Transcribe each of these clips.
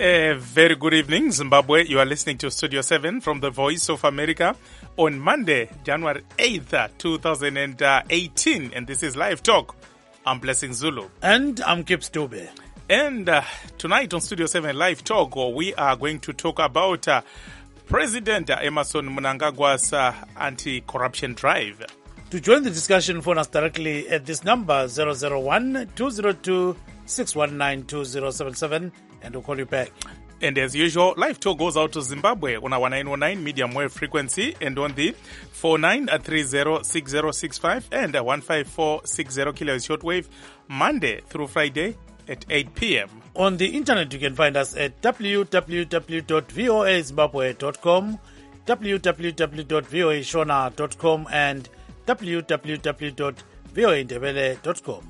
Very good evening, Zimbabwe. You are listening to Studio 7 from the Voice of America on Monday, January 8th, 2018. And this is Live Talk. I'm Blessing Zulu. And I'm Kip Stube. And tonight on Studio 7 Live Talk, we are going to talk about President Emmerson Mnangagwa's anti-corruption drive. To join the discussion, phone us directly at this number 001-202-619-2077 and we'll call you back. And as usual, Live Talk goes out to Zimbabwe on our 919 medium wave frequency and on the 49306065 and 15460 kilohertz shortwave Monday through Friday at 8 p.m. On the internet, you can find us at www.voazimbabwe.com, www.voashona.com and www.voaindebele.com.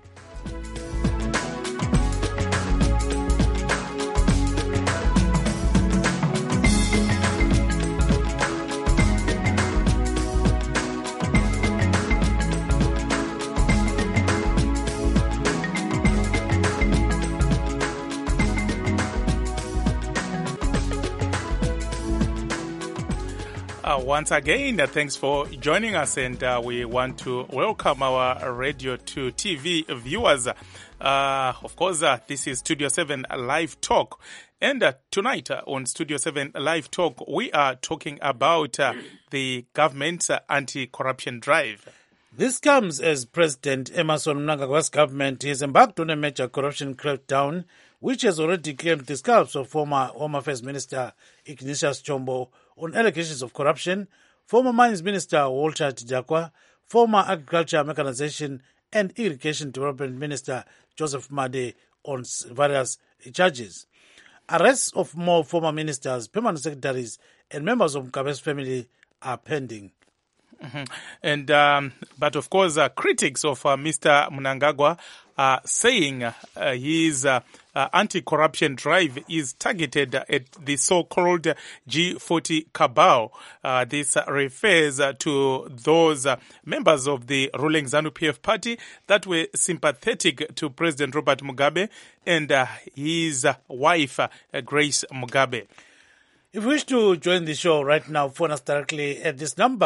Once again, thanks for joining us, and we want to welcome our radio to TV viewers. Of course, this is Studio 7 Live Talk, and tonight on Studio 7 Live Talk, we are talking about the government's anti-corruption drive. This comes as President Emmerson Mnangagwa's government has embarked on a major corruption crackdown, which has already claimed the scalps of former Home Affairs Minister Ignatius Chombo on allegations of corruption, former Mines Minister Walter Tidakwa, former Agriculture, Mechanization and Irrigation Development Minister Joseph Made on various charges. Arrests of more former ministers, permanent secretaries and members of Mugabe's family are pending. Mm-hmm. And but of course, critics of Mr. Mnangagwa are saying his anti-corruption drive is targeted at the so-called G40 cabal. This refers to those members of the ruling ZANU-PF party that were sympathetic to President Robert Mugabe and his wife, Grace Mugabe. If you wish to join the show right now, phone us directly at this number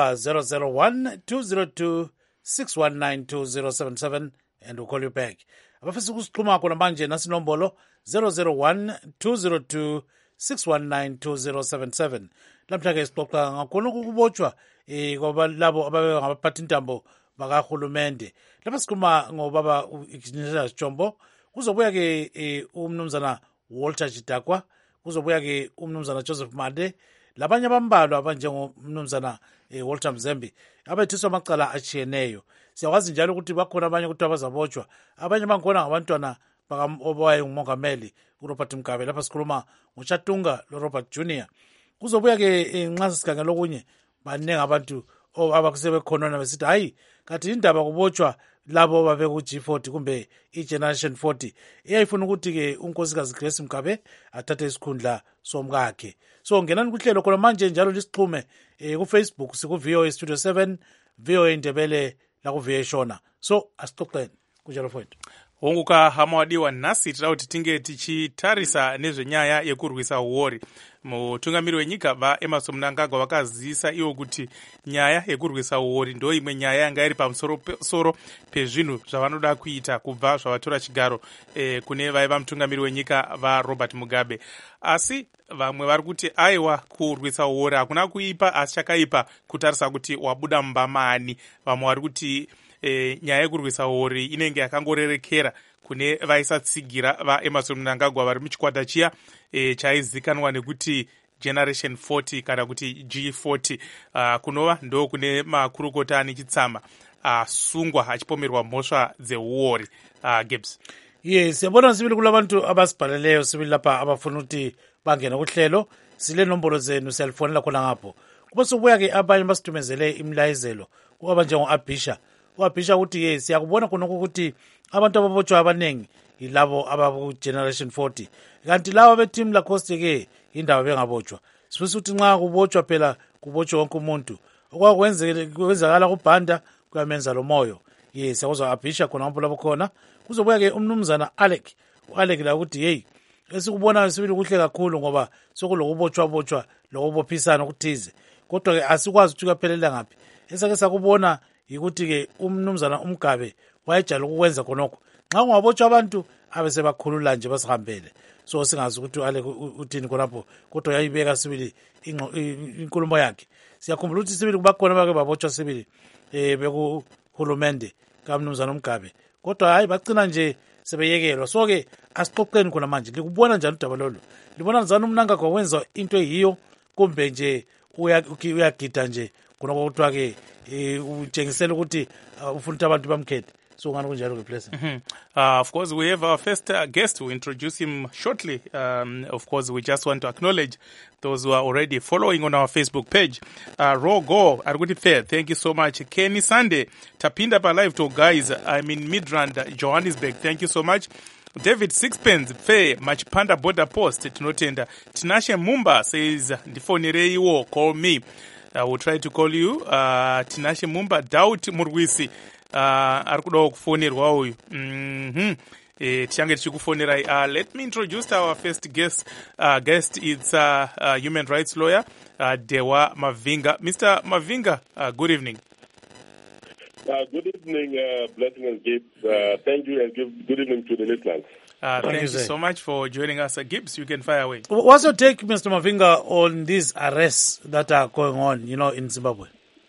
001-202-619-2077 and we'll call you back. Abafisa ukusixhuma khona manje nasinombolo 001-202-619-2077. Lamhla ke sixoxa ngakhona ukubotshwa labo ababe ngabaphathi intambo bakahulumende. Lapha sikhuluma ngobaba Ignatius Chombo, kuzobuya ke umnumzana Walter Tidakwa, kuzobuya ke umnumzana Joseph Made, labanye abambalwa abanjengomnumzana Walter Mzembe abethiswa amacala atshiyeneyo. Siyakwazi njalo ukuthi bakhona abanye ukuthi abazabotshwa, abanye bankhona ngabantwana obaye ngumongameli uRobert Mugabe. Lapha sikhuluma ngoChatunga loRobert Jr. Kuzobuya ke nxa sikhangela okunye baningi abantu abakusebekhonona besithi hayi kathi indaba kubotshwa labo babe ku G40 kumbe iGeneration 40 iyayifuna ukuthi ke unkosikazi Grace Mugabe athathe isikhundla somkakhe. So ngenani kuhlelo khona manje njalo lisixhume ku Facebook siku VOA Studio 7 VOA Indebele la ku VOA Shona. So asixoxeni kunjalo mfowethu. Honguka hamawadiwa nasi tira kuti tinge tichitarisa nezvenyaya yekurwisa uori. Mutungamiri wenyika vaEmmerson Mnangagwa vakazivisa iwo kuti nyaya yekurwisa uori ndo imwe nyaya yanga iri pamusoro pezvinhu zvavanoda kuita kubva zvavatora chigaro kune vaiva mutungamiri wenyika vaRobert Mugabe. Asi vamwe vari kuti aiwa kurwisa uori hakuna kuipa asi chakaipa kutarisa kuti wabuda mumbamani. Vamwe vari kuti nyaya yekurwisa uori inenge yakangorerekera kune vaisatsigira vaEmmerson Mnangagwa vari muchikwata chiya chaizikanwa nekuti Generation 40 kana kuti G40 kunova ndo kune makurukota anechitsama asungwa achipomerwa mhosva dzeuori. Gibbs. Yes, siyabona sibili kulabantu abasibhaleleyo sibili lapha abafuna ukuthi bangena kuhlelo. Sile nombolo zenu siyalifonela khona ngapho. Kuba sobuya ke abanye basitumezele imlayezelo kuba njengo-Abisha. U-Abisha uthi yes, siyakubona khona ukuthi abantu ababotshwa abaningi yilabo abaku-Generation 40. Kanti laba beteam lacoste ke indaba bengabotshwa. Sifisa ukuthi nxa kubotshwa phela kubotshwa wonke umuntu. Okwenzakala kubhanda kuyamenza lo moyo. Yes, yakuzwa Abisha khona ngapho lapho khona. Kuzobuya ke umnumzana Alec. U-Alec la ukuthi hey, esikubonayo sibili kuhle kakhulu ngoba sokulokubotshwa lokubophisana okuthize, kodwa-ke asikwazi ukuthi kuyaphelela ngaphi. Esake sakubona yikuthi-ke umnumzana uMgabe wayejala ukukwenza khonokho, nxa kungabotshwa abantu abe sebakhulula nje basihambele, so singazi ukuthi uthini khonapho, kodwa yayibeka sibili inkulumo yakhe. Siyakhumbula ukuthi sibili kubakhona bake babotshwa sibili bekuhulumende kamnumzana uMgabe, kodwa hayi bagcina nje sebeyekelwa. So-ke asixoxeni khona manje, likubona njani udaba lolu? Libona njani uMnangagwa wenza into eyiyo, kumbe nje uyagida nje khonoko kuthiwa-ke utshengisela ukuthi ufuna ukuthi abantu bamkhethe? So ngani kunjalo ke Blessing? Of course, we have our first guest. We'll introduce him shortly. Of course, we just want to acknowledge those who are already following on our Facebook page. Rogo, Arguti Fair, thank you so much. Kenny Sunday, Tapinda pa live to guys. I'm in Midrand, Johannesburg. Thank you so much. David Sixpence, Fair, Machipanda Border Post, Tinotenda. Tinashe Mumba says, Ndifonirei wo, call me. I will try to call you. Tinashe Mumba, Doubt Murwisi. Ari kudawo kufonerwa uyu. Tichange tichikufonerai. Let me introduce our first guest. It's a human rights lawyer, Dewa Mavinga. Mr. Mavinga, good evening. Good evening, Blessing and Gibbs. Thank you, and good evening to the listeners. Thank you so much for joining us. Gibbs, you can fire away. What's your take, Mr. Mavinga, on these arrests that are going on, in Zimbabwe?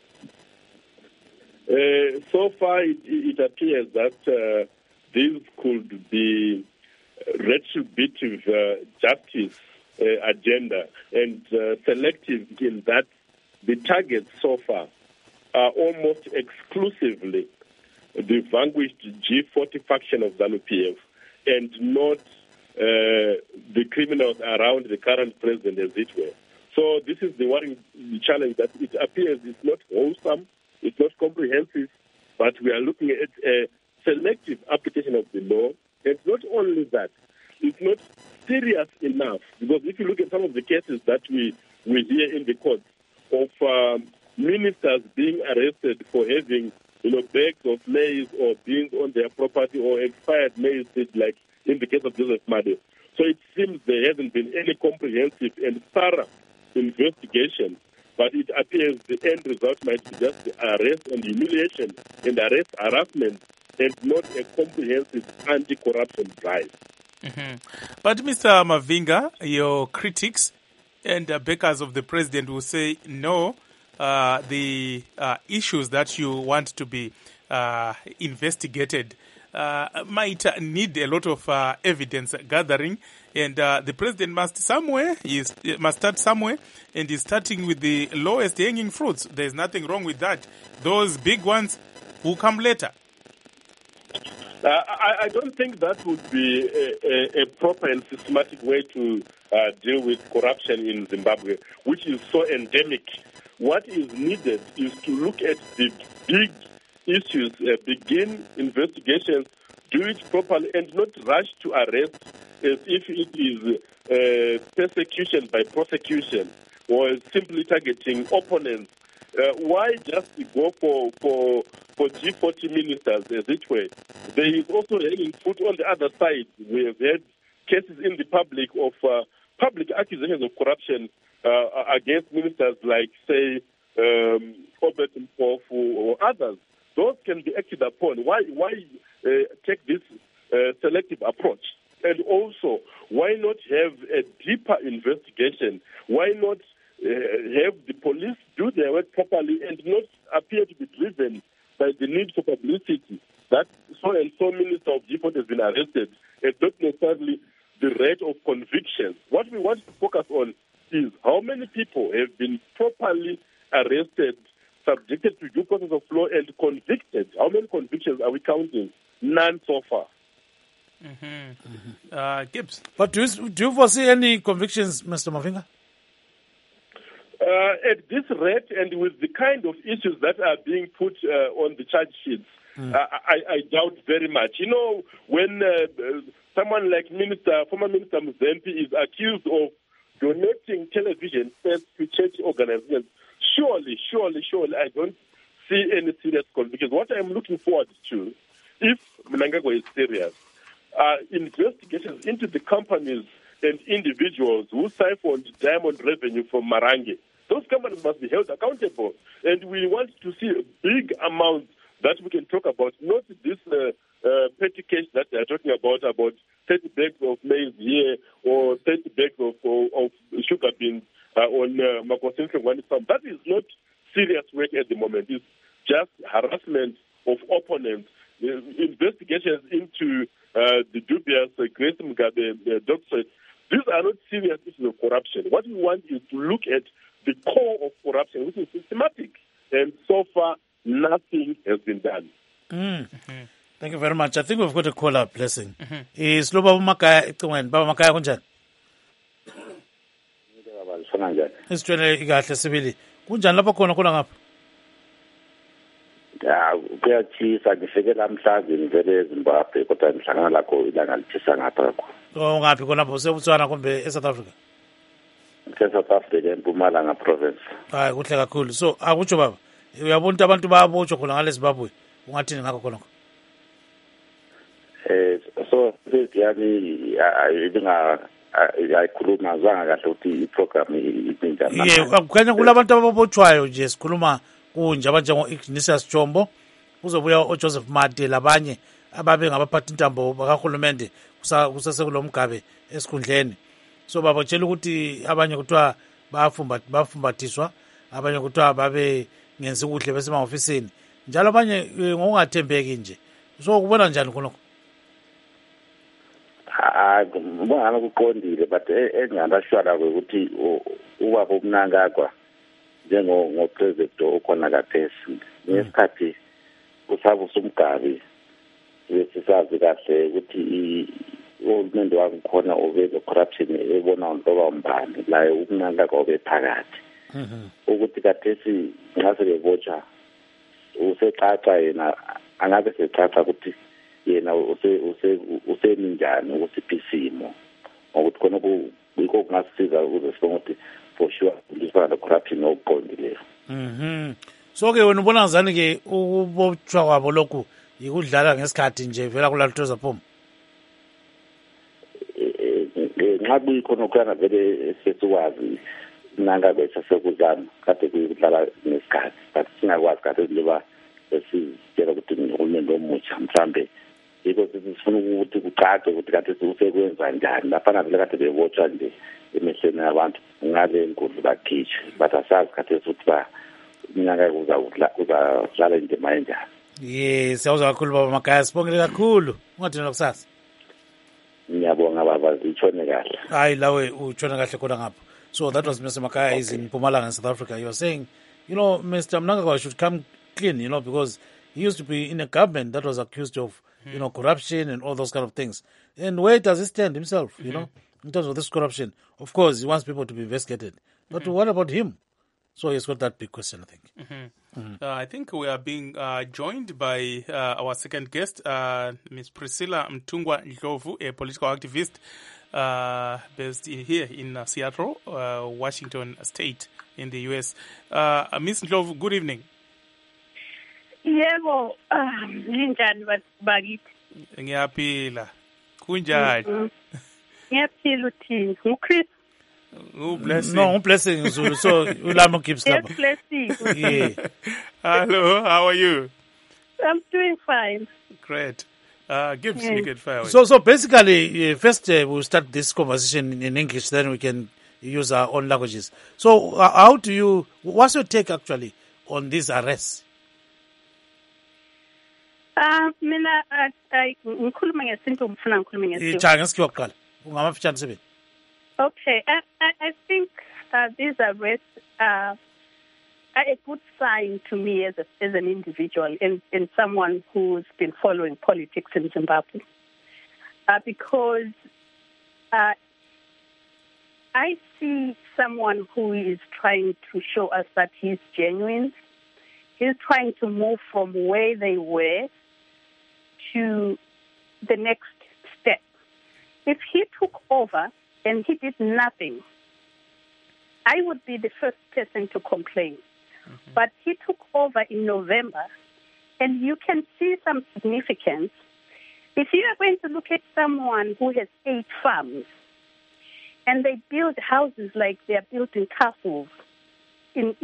So far, it appears that this could be retributive justice agenda, and selective in that the targets so far are almost exclusively the vanquished G40 faction of ZANU-PF and not the criminals around the current president, as it were. So this is the worrying challenge, that it appears it's not wholesome, it's not comprehensive, but we are looking at a selective application of the law. And not only that, it's not serious enough, because if you look at some of the cases that we hear in the courts of ministers being arrested for having, bags of maize or beans on their property, or expired maize, like in the case of Joseph Made. So it seems there hasn't been any comprehensive and thorough investigation, but it appears the end result might be just the arrest and humiliation and harassment, and not a comprehensive anti-corruption drive. Mm-hmm. But Mr. Mavinga, your critics and backers of the president will say, no, the issues that you want to be investigated might need a lot of evidence gathering, and the president must start somewhere, and is starting with the lowest hanging fruits. There's nothing wrong with that. Those big ones will come later. I don't think that would be a proper and systematic way to deal with corruption in Zimbabwe, which is so endemic. What is needed is to look at the big issues, begin investigations, do it properly, and not rush to arrest as if it is persecution by prosecution or simply targeting opponents. Why just go for G40 ministers, as it were? There is also hanging fruit on the other side. We have had cases in the public of public accusations of corruption against ministers like, say, Obert Mpofu or others. Those can be acted upon. Why take this selective approach? And also, why not have a deeper investigation? Why not have the police do their work properly and not appear to be driven by the need for publicity that so-and-so minister of G40 has been arrested, and not necessarily the rate of conviction? What we want to focus on is how many people have been properly arrested, subjected to due process of law, and convicted. How many convictions are we counting? None so far. Mm-hmm. Gibbs. But do you foresee any convictions, Mr. Mavinga? At this rate, and with the kind of issues that are being put on the charge sheets, I doubt very much. When someone like former Minister Mzempi is accused of donating television sets to church organizations, surely, I don't see any serious convictions. What I'm looking forward to, if Mnangagwa is serious, investigations into the companies and individuals who siphoned diamond revenue from Marange. Those companies must be held accountable. And we want to see big amounts that we can talk about, not this petty cash that they're talking about 30 bags of maize here or 30 bags of sugar beans on Makosini farm. That is not serious work at the moment. It's just harassment of opponents. Investigations into the dubious Grace Mugabe doctorate. These are not serious issues of corruption. What we want is to look at the core of corruption, which is systematic. And so far, nothing has been done. Thank you very much. I think we've got a caller, Blessing. Is lo Baba Makaya ecingweni? Baba Makaya kunjani? Isitshwele ikahle sibili. Kunjani lapho khona ngapha? Ya kuyatshisa ngifike namhlanje ngivele eZimbabwe kodwa ngihlangana lakho ilanga litshisa ngapha kakhulu. Ngaphi khona lapho useBotswana kumbe eSouth Africa? South Africa eMpumalanga province. Hayi kuhle kakhulu. So akutsho baba, uyabona abantu bayabotshwa khona ngale Zimbabwe. Ungathini ngakho khona? So yani ayikhuluma zanga kahle ukuthi iprogram ibinjani. Kukhanya kulabantu ababotshwayo nje sikhuluma kunje abanjengo Ignatius Chombo, kuzobuya oJoseph Made labanye ababe ngabaphathi intambo bakahulumende kusasekulo mgabe esikhundleni. So babotshela ukuthi abanye kuthiwa bafumbathiswa, abanye kuthiwa babe ngenzi kuhle besemahofisini, njalo abanye ngokungathembeki nje. So kubona njani khonokho? Ngibona kuqondile but engandashwala ukuthi ubaba uMnangagwa njengopresident okhona kathesi ngesikhathi usabusa umgabi besisazi kahle ukuthi uhulumende wakhona ubeke corruption ebona ntoba umbani la uMnangagwa obephakathi ukuthi kathesi ngase bebotsha usecaca yena angabe secaca ukuthi yena useminjani ukusiphi isimo ngokuthi khona kuyikho kungasiza ukuze sibone ukuthi for sure lisana corruption okuqondileyo. So ke wena ubona ngazani ke ukubotshwa kwabo lokhu ikudlala ngesikhathi nje vela kulaluthoza phuma? Nxa kuyikhona ukuyana vele sesikwazi Mnangagwa sesekuzama kade kuyidlala ngesikhathi but singakwazi kade liba esizitshela ukuthi uhulumende omutsha mhlambe yiko sifuna ukuthi kucace ukuthi kade usekwenza njani lapha vele kade bebotshwa nje emehlweni abantu ngale enkulu bakhishwe but asazi kade ukuthi Mnangagwa uzadlala indima enjani. Siyawuzwa kakhulu baba Makaya, sibongile kakhulu. Ungathini lokusasa? Ngiyabonga baba, zitshone kahle. Hayi lawe utshona kahle khona ngapha. So that was Mr. Makaya. Okay. Is in Mpumalanga in South Africa. You are saying, Mr. Mnangagwa should come clean, because he used to be in a government that was accused of, corruption and all those kind of things. And where does he stand himself, in terms of this corruption? Of course, he wants people to be investigated. But what about him? So he's got that big question, I think. I think we are being joined by our second guest, Ms. Priscilla Mtungwa Ndlovu, a political activist based here in Seattle, Washington State in the U.S. Ms. Ndlovu, good evening. Yebo, ninjani bakithi? Ngiyaphila. Kunjani? Ngiyaphila uthini? Uchris? Blessing. No, Blessing Zulu. So Ulamo keeps Yes, Blessing. Yeah. Hello, how are you? I'm doing fine. Great. Gibbs, you can fire away. So basically, first we'll start this conversation in English, then we can use our own languages. So what's your take actually on these arrests? Mina ngikhuluma ngesintu ngifuna ngikhulume ngesintu. Cha ngesikiwa kuqala. Ungamafitshane sebeni. Okay, I think these arrests are a good sign to me as an individual and someone who's been following politics in Zimbabwe, because I see someone who is trying to show us that he's genuine. He's trying to move from where they were to the next step. If he took over and he did nothing, I would be the first person to complain. Mm-hmm. But he took over in November, and you can see some significance. If you are going to look at someone who has 8 farms, and they build houses like they are built in castles in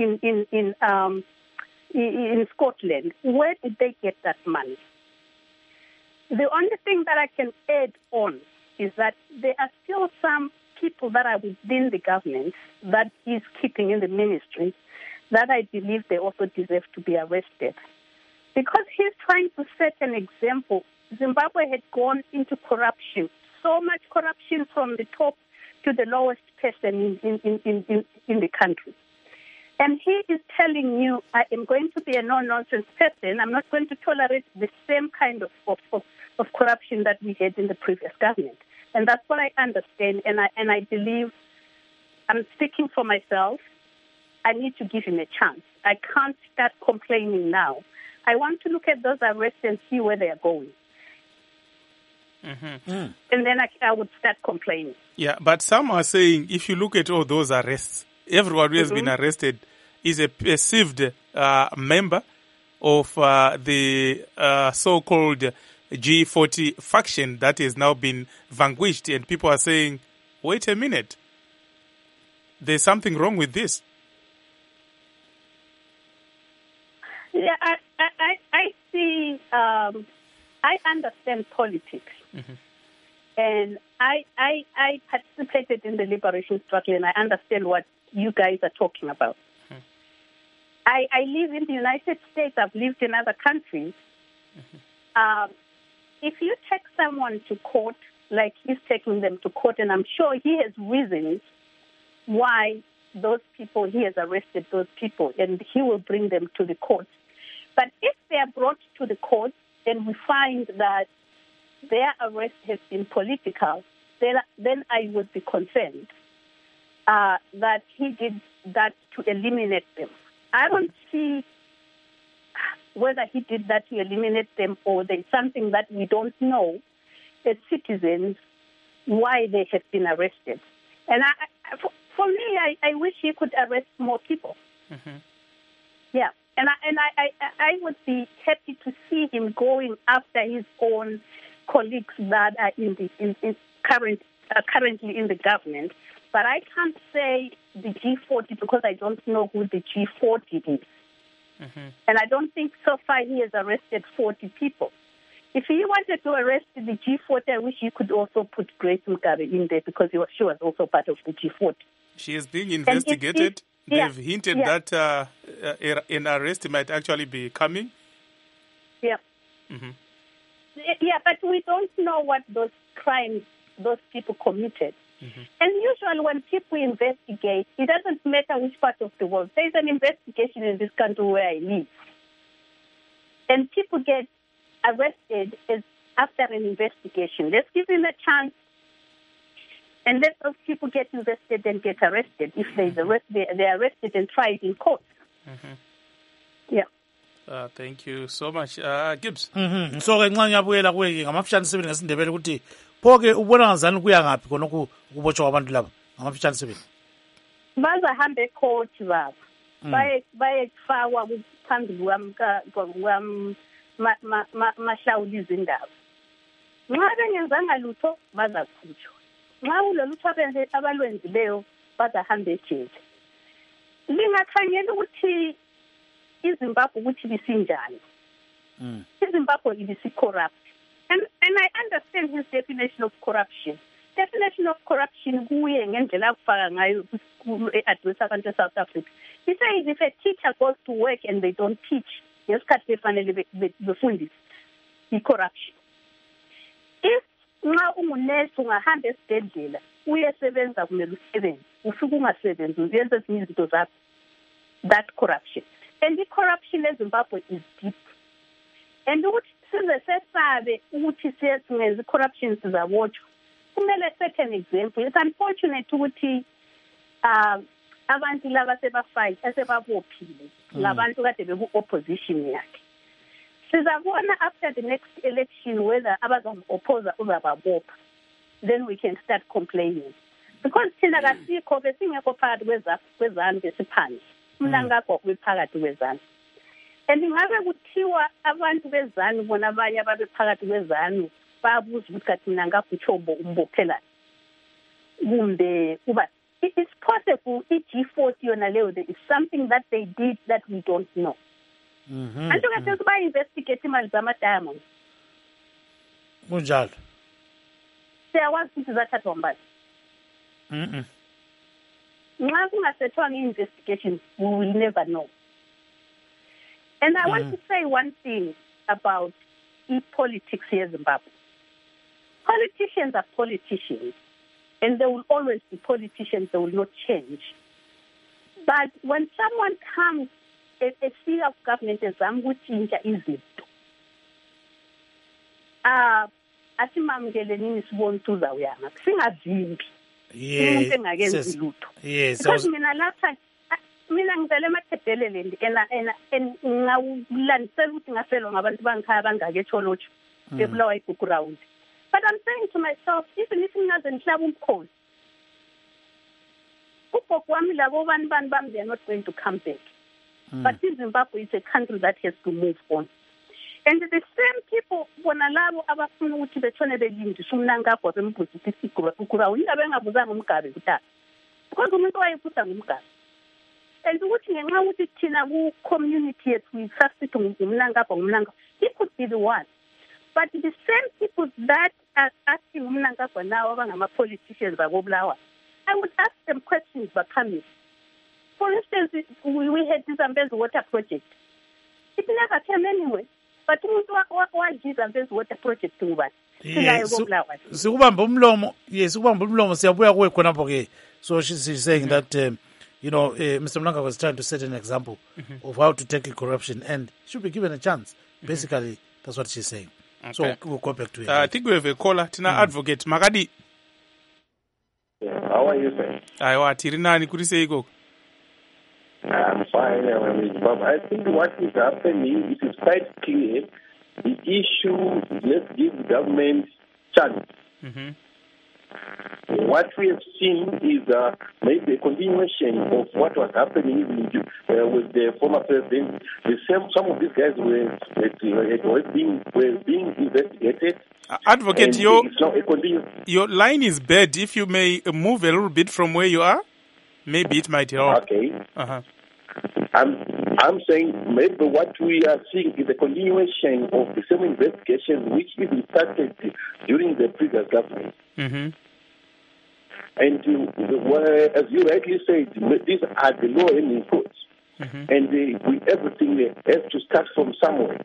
Scotland. Where did they get that money? The only thing that I can add on is that there are still some people that are within the government that is keeping in the ministry that I believe they also deserve to be arrested. Because he's trying to set an example. Zimbabwe had gone into corruption, so much corruption from the top to the lowest person in the country. And he is telling you, I am going to be a no-nonsense person. I'm not going to tolerate the same kind of corruption that we had in the previous government. And that's what I understand. And I believe, I'm speaking for myself, I need to give him a chance. I can't start complaining now. I want to look at those arrests and see where they are going. And then I would start complaining. Yeah, but some are saying if you look at all those arrests, everyone who has been arrested is a perceived member of the so-called G40 faction that has now been vanquished, and people are saying, wait a minute, there's something wrong with this. Yeah, I see, I understand politics. And I participated in the liberation struggle, and I understand what you guys are talking about. I live in the United States. I've lived in other countries. If you take someone to court, like he's taking them to court, and I'm sure he has reasons why those people, he has arrested those people, and he will bring them to the court. But if they are brought to the court and we find that their arrest has been political, then I would be concerned that he did that to eliminate them. I don't see whether he did that to eliminate them or there's something that we don't know as citizens why they have been arrested. And for me, I wish he could arrest more people. Yeah, and I would be happy to see him going after his own colleagues that are currently in the government. But I can't say the G40 because I don't know who the G40 is. And I don't think so far he has arrested 40 people. If he wanted to arrest the G40, I wish he could also put Grace Mugabe in there because she was also part of the G40. She is being investigated. They've hinted that an arrest might actually be coming. Yeah. Yeah, but we don't know what those crimes those people committed. And usually when people investigate, it doesn't matter which part of the world. There's an investigation in this country where I live. And people get arrested after an investigation. Let's give them a chance and let those people get invested and get arrested. If they're arrested and tried in court. Yeah. Thank you so much. Gibbs. So-ke nxa ngiyabuyela kuwe ngamafitshane sibili ngesindebele ukuthi pho-ke ubona ngazani kuya ngaphi khona ukubotshwa kwabantu laba ngamafitshane sibili bazahambe ecourt baba bayekufakwa phambili mahlawula izindaba nxa bengenzanga lutho bazakhutshwa nxa kulolutho abalwenzileyo bazahambe ejele lingakhangela ukuthi iZimbabwe ukuthi bisinjani iZimbabwe ibisi-corrupt and I understand his definition of corruption. Definition of corruption kuye ngendlela akufaka ngayo e-address abantu e-South Africa. He says if a teacher goes to work and they don't teach, ngesikhathi befanele befundise, i-corruption. If nxa ungunesi ungahamba esibhedlela uyesebenza kumele usebenze ufike ungasebenzi uyenza ezinye izinto zakho, that corruption. And the corruption in Zimbabwe is deep. And ukuthi size sesabe ukuthi siyenze corruption sizabotshwa kumele set an example. It's unfortunate ukuthi abantu laba sebafight asebabophile labantu kade beku-opposition yakhe. Sizabona after the next election whether abazam-opposer uzababopha. Then we can start complaining. Because thina kasikho besingekho phakathi kwezanu besiphansi. Umlangakho ubephakathi kwezanu. And ingabe kuthiwa abantu bezanu bona abanye ababephakathi kwezanu babuza ukuthi kathi mina ngakuthombo umbophelani. kumbe kuba it's possible i-G40 yona leyo there is something that they did that we don't know. Anto kahle kuba investigate imali zama-diamonds. Kunjalo. Siyakwazi ukuthi zathathwa mbali. Nxa kungasethwanga i-investigation, we will never know. And I want to say one thing about politics here in Zimbabwe. Politicians are politicians, and there will always be politicians, they will not change. But when someone comes, a seat of government exam kutshintsha izinto. Asimamukele nini sibone uzawuyanga. Singavimbi. Umuntu engakenzi lutho. Because mina lapha mina ngivele emathedeleleni ngawulandisela ukuthi ngafelwa ngabantu bangikhaya abangaka eTholotsho bebulawa iBhuku Round. But I'm saying to myself, even if ngingaze ngihlaba umkhosi, ugogo wami labo bani bami, they are not going to come back. But in Zimbabwe, it's a country that has to move on. And the same people, bona labo abafuna ukuthi bethone belindisa umnankagwa bemphuzisa iBhuku Round, ingabe engabuzanga umgabe kuthatha. Because umuntu wayephutha ngumgabe. And ukuthi ngenxa ukuthi thina ku-community yethu we-trust ngumnankagwa, it could be the one. But the same people that are asking umnankagwa now abangama-politicians bakobulawa, I would ask them questions bakamisi. For instance, we had the Zambezi water project. It never came anywhere. But umuntu waji Zambezi water project ngubani? Sikubamba umlomo, yes, sikubamba umlomo siyabuya kuwe khonapho ke. So she's saying that Mr. Mnangagwa was trying to set an example of how to tackle corruption and should be given a chance. Basically, that's what she's saying. Okay. So we'll go back to it. I think we have a caller. Tina Advocate Magadi. How are you, sir? Aiwa tirinani kuri seiko. I'm fine. But I think what is happening is quite clear. The issue, let's give the government chance. What we have seen is maybe a continuation of what was happening with the former president. Some of these guys were being investigated. Advocate, your line is bad. If you may move a little bit from where you are, maybe it might help. Okay. I'm saying maybe what we are seeing is a continuation of the same investigation which even started during the previous government. And as you rightly said, these are the low-hanging fruits. And everything has to start from somewhere.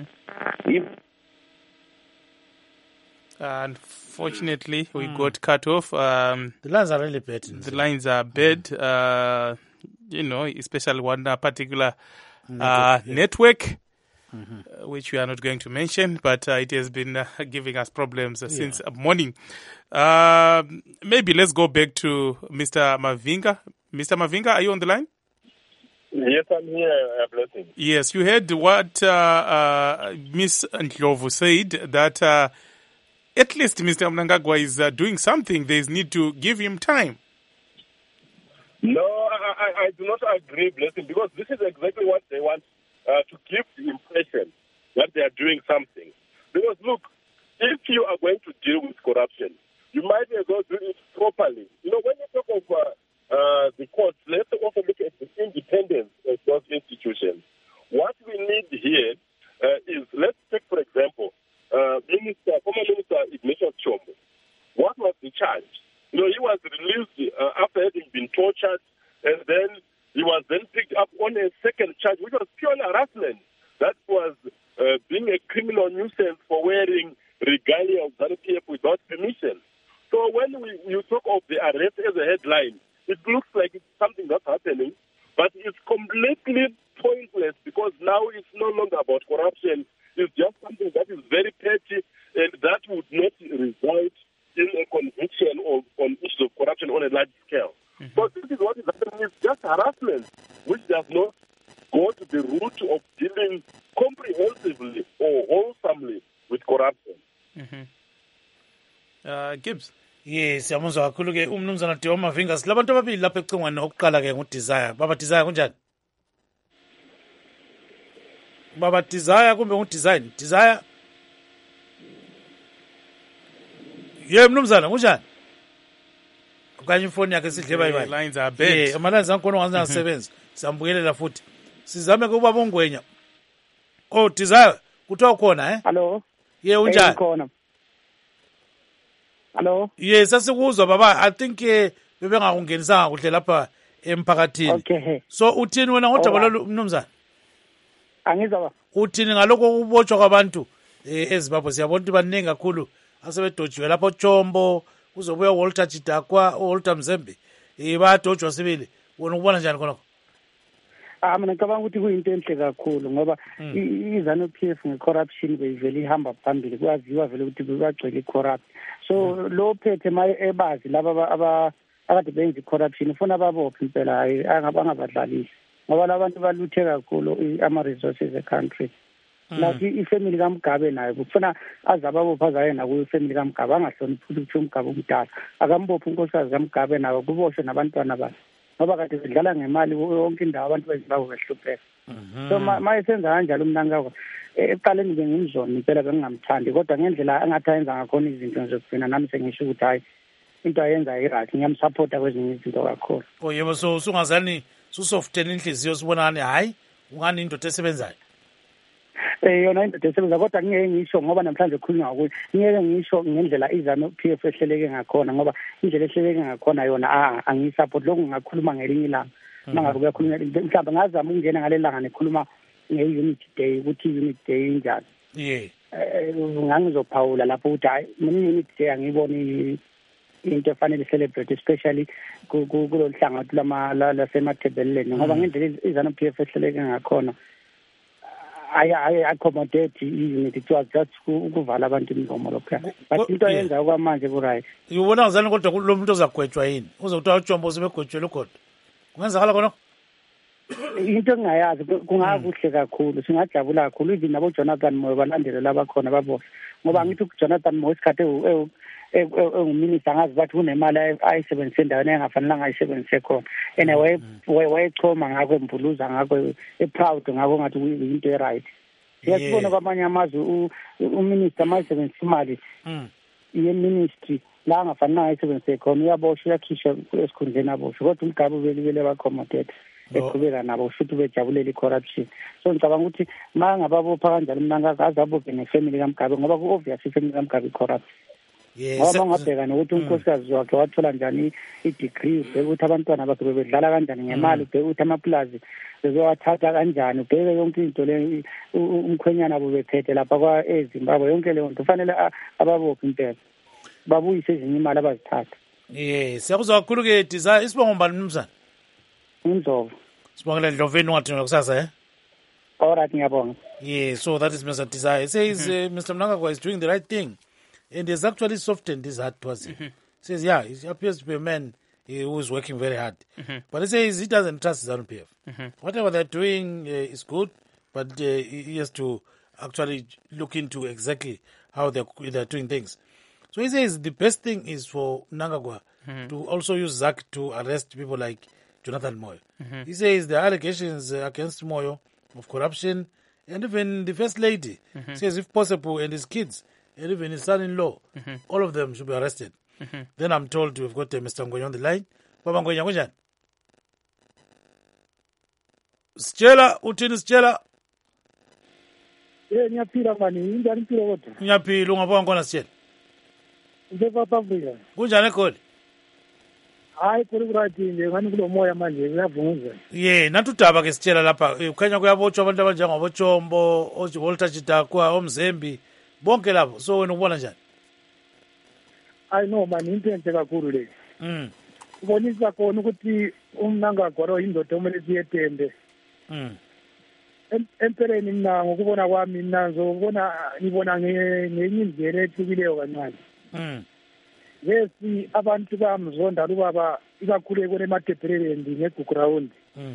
Unfortunately, we got cut off. The lines are really bad. The lines are bad. Especially one particular network, which we are not going to mention, but it has been giving us problems since morning. Maybe let's go back to Mr. Mavinga. Mr. Mavinga, are you on the line? Yes, I'm here, Blessing. Yes, you heard what Ms. Ndlovu said, that at least Mr. Mnangagwa is doing something. There is need to give him time. No, I do not agree, Blessing, because this is exactly what they want, to give the impression that they are doing something. Because, look, if you are going to deal with corruption, you might as well do it properly. When you talk of the courts, let's also look at the independence of those institutions. What we need here is, let's take, for example, former Minister Ignatius Chombo. What was the charge? He was released after having been tortured, and then he was then picked up on a second charge, which was pure harassment. That was being a criminal nuisance for wearing regalia of ZANU-PF without permission. So when you talk of the arrest as a headline, it looks like it's something that's happening, but it's completely pointless because now it's no longer about corruption. It's just something that is very petty and that would not result in a conviction on issues of corruption on a large scale. So this is what is happening. It's just harassment, which does not go to the root of dealing comprehensively or wholesomely with corruption. Gibbs. Yes, siyamuzwa kakhulu ke umnumzana Theo Mavinga. Silabantu ababili lapha ecingweni okuqala ke nguDesire. Baba Desire kunjani? Baba Desire kumbe nguDesign? Desire. Mnumzana kunjani? kanye ifoni yakhe sidle bayibayi lines are bad. ama-lines angikhona ongasebenzi siyambuyelela futhi sizame ke ubaba uNgwenya. Oh Desire kuthiwa ukhona Hello. unjani? Khona. Hello. Sasikuzwa baba. I think bebengakungenisanga kuhle lapha emphakathini. Okay. So uthini wena ngodaba lolu mnumzana? Angizwa ba. Uthini ngalokho ukubotshwa kwabantu eZimbabwe? Siyabona ukuthi baningi kakhulu asebedojiwe lapho Chombo, kuzobuya Walter Chidakwa, Walter Mzembe. Bayadojwa sibili. Wona ukubona njani khonokho? Mina ngicabanga ukuthi kuyinto enhle kakhulu ngoba iZANU-PF nge-corruption beyivele ihamba phambili. Kwaziwa vele ukuthi bagcwele i-corrupt. So lo phethe ebazi laba akade benza i-corruption ufuna babophe impela hayi angabadlalisi ngoba labantu baluthe kakhulu ama-resources e-country. Nathi ifamily kaMgabe nayo kufuna azababopha zaye nakuyo ifamily kaMgabe angahloniphi ukuthi uMgabe umdala akambophi unkosikazi kaMgabe nayo kuboshwe nabantwana bakhe ngoba kade sidlala ngemali yonke indawo abantu beZimbabwe behlupheka. So mayesenza kanjalo umnankako ekuqaleni ngimzona impela bengingamthandi kodwa ngendlela angathi ayenza ngakhona izinto zokugcina nami sengisho ukuthi hayi into ayenza i-right ngiyamsupporta kwezinye izinto kakhulu. Yebo, so usungazani susofteni inhliziyo sibonani hayi ungani indoda esebenzayo? Yona indoda esebenza kodwa ngeke ngisho ngoba namhlanje khulunywa ngakuyo ngeke ngisho ngendlela iZANU-PF ehleleke ngakhona ngoba indlela ehleleke ngakhona yona angiyisupport lokho ngingakhuluma ngelinye ilanga mangabe kuyakhulunywa mhlawumbe ngazama ukungena ngalelanga nekhuluma nge-unity day ukuthi i-unity day injani. Ngangizophawula lapho ukuthi hayi mina i-unity day angiyiboni into efanele celebrate especially kulolu hlangathu lasemathebeleni ngoba ngendlela iZANU-PF ehleleke ngakhona I accommodate i-unity. It was just ukuvala abantu imilomo lokho. But into ayenza okwamanje ku-right. Ubona ngazani kodwa lo muntu ozagwetshwa yini? Uzokuthiwa uJombo sebegwetshwele kodwa. Kungenzakala khona? Into engingayazi kungakuhle kakhulu singajabula kakhulu even nabo Jonathan Moyo balandele labakhona babosha ngoba ngithi uJonathan Moyo isikhathi enguminister angazi bathi kunemali ayisebenzise endaweni engafanelanga ayisebenzise khona and wayechoma ngakho embuluza ngakho eproud ngakho ngathi kuyinto e-right. Siyasibona kwamanye amazwe uminister mayisebenzisa imali ye-ministry la angafanelanga ayisebenzise khona uyaboshwa uyakhishwa esikhundleni aboshwa kodwa umgabe ubelibele ba-accommodate eqhubeka nabo futhi bejabulela i-corruption. So ngicabanga ukuthi ma ngababopha kanjalo mnankaka azabophe nefamily kaMgabe ngoba ku-obvious ifamily kaMgabe i-corrupt. Ngoba ungabheka nokuthi unkosikazi wakhe wathola njani i-degree, ubheke ukuthi abantwana bakhe bebedlala kanjani ngemali, ubheke ukuthi amapulazi bezowathatha kanjani, ubheke yonke into le umkhwenyana abo bephethe lapha eZimbabwe yonke leyo nto kufanele ababophe impela babuyise ezinye imali abazithatha. Siyakuzwa kakhulu-ke Desire. Isibongo mbani mnumzana? Indlovu. Sibongela Ndloveni ungathina kusasa Alright, ngiyabonga. So that is Mr. Desire. He says Mr. Mnangagwa is doing the right thing and has actually softened his heart towards him. He says, he appears to be a man who is working very hard. But he says he doesn't trust ZANU-PF. Whatever they're doing is good, but he has to actually look into exactly how they're doing things. So he says the best thing is for Mnangagwa to also use ZAC to arrest people like Jonathan Moyo. He says the allegations against Moyo of corruption and even the First Lady says if possible and his kids and even his son-in-law, all of them should be arrested. Then I'm told we've got Mr. Ngwenya on the line. Baba Ngwenya, kunjani? Sitshela, uthini sitshela? Ngiyaphila mani, injani impilo kodwa? Ngiyaphila, ungabona ngona sitshela. South Africa. Kunjani eGoli? Hayi kuright nje ngani kulo moya manje uyavunza. Nathi udaba ke sitshela lapha ukhanya kuyabotshwa abantu abanjengobo Chombo, Walter Chidakwa, oMzembi, bonke labo. So wena ubona njani? Hayi no mani into enhle kakhulu le. Ubonisa khona ukuthi uMnangagwa indoda omele siyetembe. Empeleni mina ngokubona kwami mina ngibona ngenye indlela ethukileyo kancane. Bese abantu bamzonda ubaba ikakhulu ekone emathebheleni ngeground.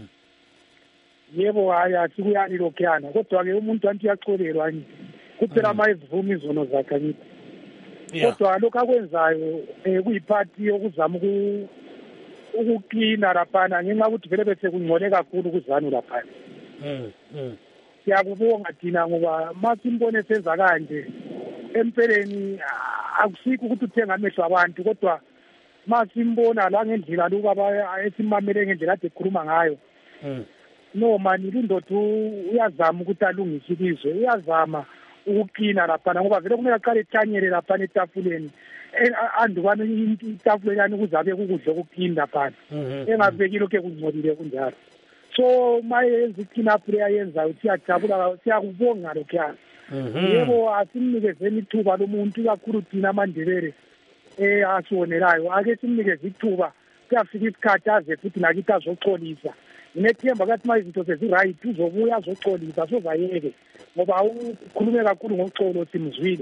Yebo haya sikuyani lokhuyana kodwa ke umuntu anti uyacholelwa nje. Kuphela mayivuma izono zakhe ngithi. Kodwa lokho akwenzayo kuyiphathi yokuzama ukuklina laphana ngenxa ukuthi vele bese kungcole kakhulu kuzanu laphana. Siyakubonga thina ngoba masimbone senza kanje empeleni akusikho ukuthi uthenga amehlo abantu kodwa masimbona la ngendlela lokubaba esimamele ngendlela ade ekhuluma ngayo no mani lindoda uyazama ukuthi alungise ilizwe, uyazama ukuqina laphana ngoba vele kumele aqale ethanyele laphana etafuleni andubana itafuleni yani kuzabe kukudla okuqina laphana engabeki lokho kungcolile kunjalo. So mayenza i-clean up le ayenzayo siyajabula, siyakubonga lokhuyana. Yebo asimnikezeni ithuba lomuntu kakhulu thina amaNdebele asonelayo, ake simnikeze ithuba kuyafika isikhathi aze futhi nakithi azoxolisa. Nginethemba kathi ma izinto seziright uzobuya azoxolisa, sozayeke ngoba ukhulume kakhulu ngoxolo simzwile.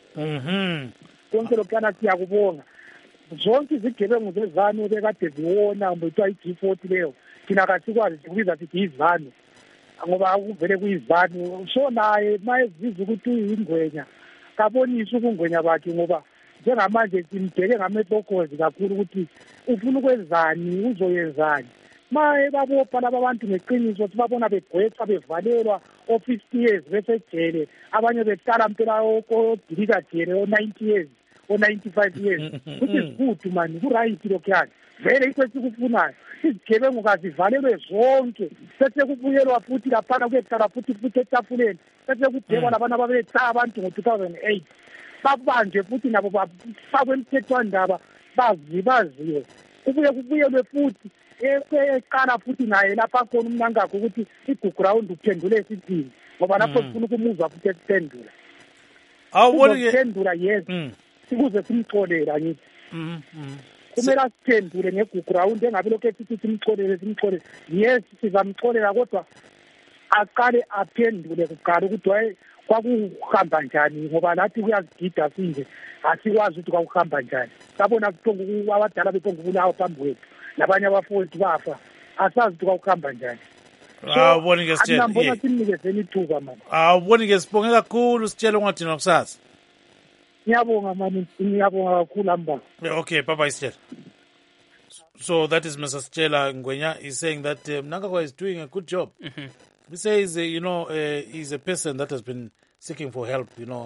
Konke lokhuyana siyakubonga. Zonke izigebengu zezanu bekade ziwona mbethiwa i-G40 leyo thina kasikwazi sikubiza sithi izanu ngoba kuvele kuyizanu. So naye mayeziza ukuthi uyingwenya kabonisa ubungwenya bakhe ngoba njengamanje simbheke ngamehlokozi kakhulu ukuthi ufuna ukwenzani, uzoyenzani. Maye babopha laba bantu ngeqiniso sibabona begwetha bevalelwa o-50 years besejele, abanye behlala mpela odilika jele o-90 years o-95 years which is good man, kuright lokhuyana. Vele into esikufunayo izigebengu kazivalelwe zonke bese kubuyelwa futhi laphana kuyehlala futhi etafuleni bese kubhekwa labana babetha abantu ngo-2008 babanje futhi nabo bafakwe emthethwandaba baziwe kubuyelwe futhi eqala futhi naye lapha khona umnankakho ukuthi igugu round uphendule esithini ngoba lapho sifuna ukumuzwa futhi esiphendula awubonike yes sikuze simxolela ngithi kumele asiphendule ngegugu round engabe lokho esithi simxolele yes sizamxolela kodwa aqale aphendule kuqala ukuthi waye kwakuhamba njani ngoba lathi kuyazigida sinje asikwazi ukuthi kwakuhamba njani. Sabona kuphonga abadala bephonga ukulawa phambi kwethu nabanye abafowethu bafa asazi ukuthi kwakuhamba njani. Awubonike Sitshele. Ngibona simnikezeni ithuba mama. Awubonike sibonge kakhulu Sitshele ungathi nokusasa. Ngiyabonga mani, ngiyabonga kakhulu amba. Okay, bye Sitshele. So that is Mr. Sitshele Ngwenya is saying that Mnangagwa is doing a good job. He says, he's a person that has been seeking for help,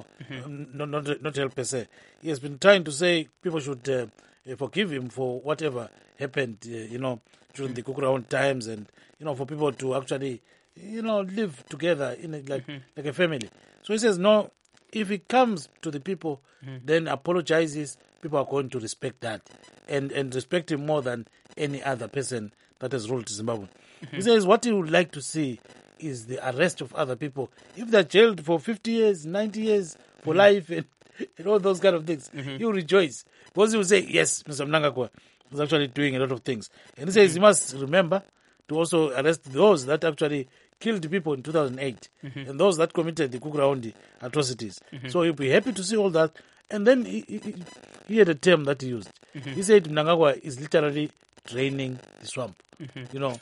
not help per se. He has been trying to say people should forgive him for whatever happened, during the Cook Round times and, for people to actually, live together in like a family. So he says, no, if it comes to the people, then apologizes, people are going to respect that and respect him more than any other person that has ruled Zimbabwe. He says what he would like to see is the arrest of other people. If they're jailed for 50 years, 90 years, for life, and all those kind of things, you rejoice. Because he will say, yes, Mr. Mnangagwa is actually doing a lot of things. And he says he must remember to also arrest those that actually killed people in 2008 and those that committed the Kukuraundi atrocities. So he'll be happy to see all that. And then he had a term that he used. He said Mnangagwa is literally draining the swamp. So,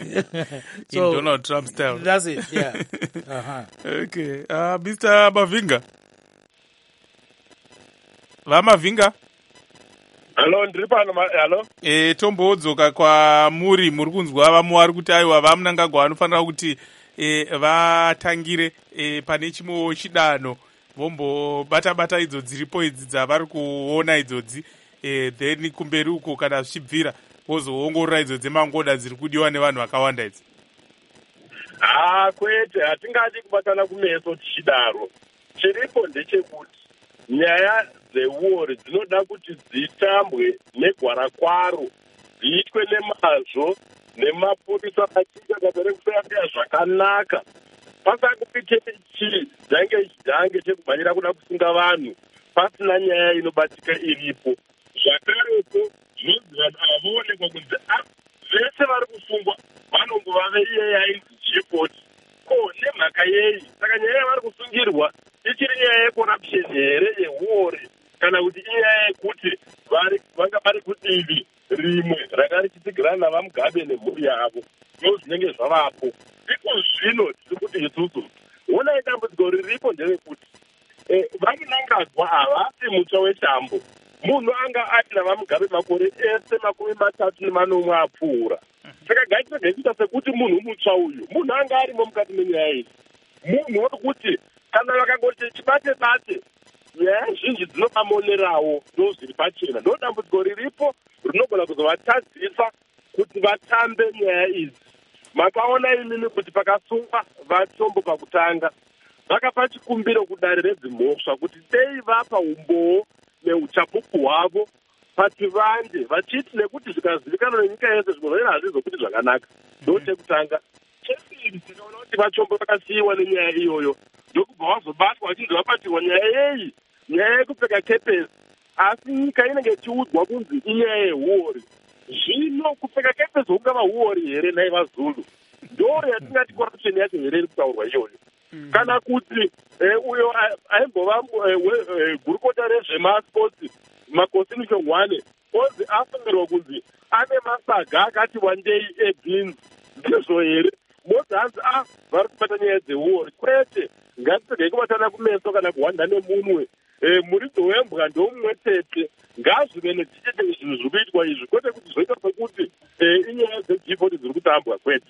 in Donald Trump style. That's it, yeah. Okay. Mr. Mavinga. Mavinga? Hello, ndripano, hello? Tombodzoka kwa muri kunzwa vamwe vari kuti aiwa vaMnangagwa vanofanira kuti vatangire pane chimwe chidanho vombobata idzo dziripo idzi dzavari kuona idzodzi then kumberi uko kana zvichibvira vozoongorora idzo dzemangoda dziri kudiwa nevanhu vakawanda idzi. Kwete, hatingadi kubatana kumeso tichidaro. Chiripo ndechekuti nyaya dzewori dzinoda kuti dzitambwe negwara kwaro, dziitwe nemazvo nemapurisa achinga kapere kusayambira zvakanaka. Pasakuite chidange chekumhanyira kuda kusunga vanhu pasina nyaya inobatika iripo. Zvakareko zvinonzi vanhu avoonekwa kunzi vese vari kusungwa vanongova veiye yainzi G40 nemhaka yei. Saka nyaya yavari kusungirwa ichiri nyaya yecorruption here yehuori kana kuti inyaya yekuti vanga vari kudivi rimwe ranga richitsigira navaMugabe nemhuri yavo. Ndo zvinenge zvavapo. Iko zvino tiri kuti isusu onai dambudziko riripo nderekuti vaMnangagwa havasi mutsva wetambo. Munhu anga aina vaMugabe makore ese 34 apfuura. Saka gaitogekuita sekuti munhu mutsva uyu munhu anga arimo mukati menyaya iyi. Munhu wekuti kana vakangoti chibate nyaya zhinji dzinobamonerawo ndo zviri pachena. Ndo dambudziko riripo rinogona kuzovatadzisa kuti vatambe nyaya idzi. Makaona imini kuti pakasungwa vatombo pakutanga vakapa chikumbiro kudare redzimhosva kuti dei vapa umboo neuchapupu hwavo pativande vachiti nekuti zvikazivikanwa nenyika yese zvinozoita hazvizokuti zvakanaka. Ndo chekutanga. Chechipiri tinoona kuti vachombo vakasiyiwa nenyaya iyoyo ndokubva vazobatwa vachinzi vabatirwa nyaya yeyi, nyaya yekupfeka kepesi, asi nyika inenge ichiudzwa kunzi inyaya yehuori. Zvino kupfeka kepesi kungava huori here nai vaZulu? Ndo yatingati corruption yacho here iri kutaurwa iyoyo. Kana kuti uyo aimbova gurukota rezvemasports Makosini Chongwane onzi afundirwa kunzi ane masaga akati wandei ebeans. Ndizvo here? Mozanzi vari kubata nyaya dzehuori. Kwete, ngatisegei kubatana kumeso kana kuhwanda nemunwe. Muridzo wembwa ndomumwe chete. Ngazvive nechichete zvinhu zviri kuitwa izvi, kwete kuti zvoita sekuti inyaya dzejipoti dziri kutambwa kwete.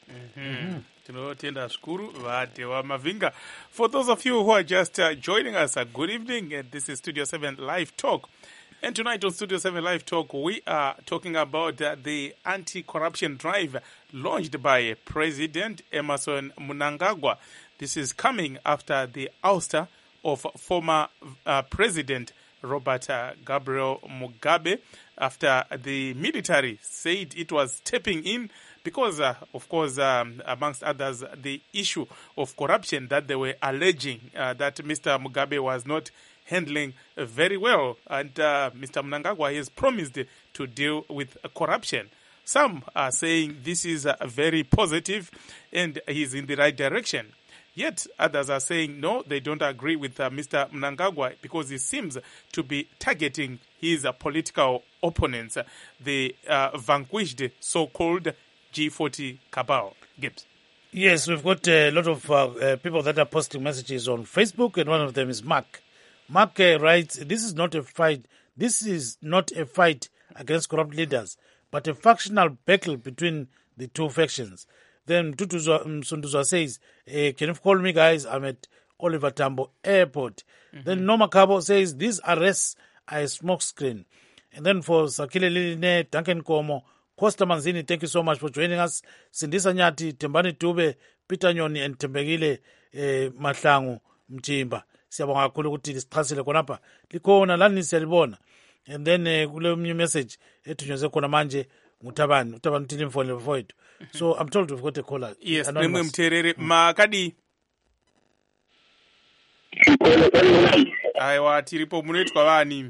Tinotenda zvikuru vaDhewa Mavhinga. For those of you who are just joining us, good evening. This is Studio 7 Live Talk. And tonight on Studio 7 Live Talk, we are talking about the anti-corruption drive launched by President Emmerson Mnangagwa. This is coming after the ouster of former President Robert Gabriel Mugabe, after the military said it was stepping in because, of course, amongst others, the issue of corruption that they were alleging that Mr. Mugabe was not handling very well. And Mr. Mnangagwa has promised to deal with corruption. Some are saying this is very positive and he's in the right direction. Yet others are saying, no, they don't agree with Mr. Mnangagwa because he seems to be targeting his political opponents, the vanquished so-called G40 cabal. Gibbs. Yes, we've got a lot of people that are posting messages on Facebook, and one of them is Mark. Mark writes, this is not a fight. This is not a fight against corrupt leaders, but a factional battle between the two factions. Then Tutu Sunduzwa says, can you call me, guys? I'm at Oliver Tambo Airport. Then Noma Kabo says, these arrests are a smokescreen. And then for Sakile Liline, Duncan Komo, Costa Manzini, thank you so much for joining us. Sindisa Nyati, Tembani Tube, Peter Nyoni, and Tembegile Matlangu Mchimba. Siyabonga kakhulu ukuthi sichasile khonapha likhona lani siyalibona. And then kule new message ethunyezwe khona manje nguThabani uthile mfoni mfowethu. So I'm told we've got a caller. Yes, nemwe mtherere makadi. Aiwa tiripo munoitwa vani?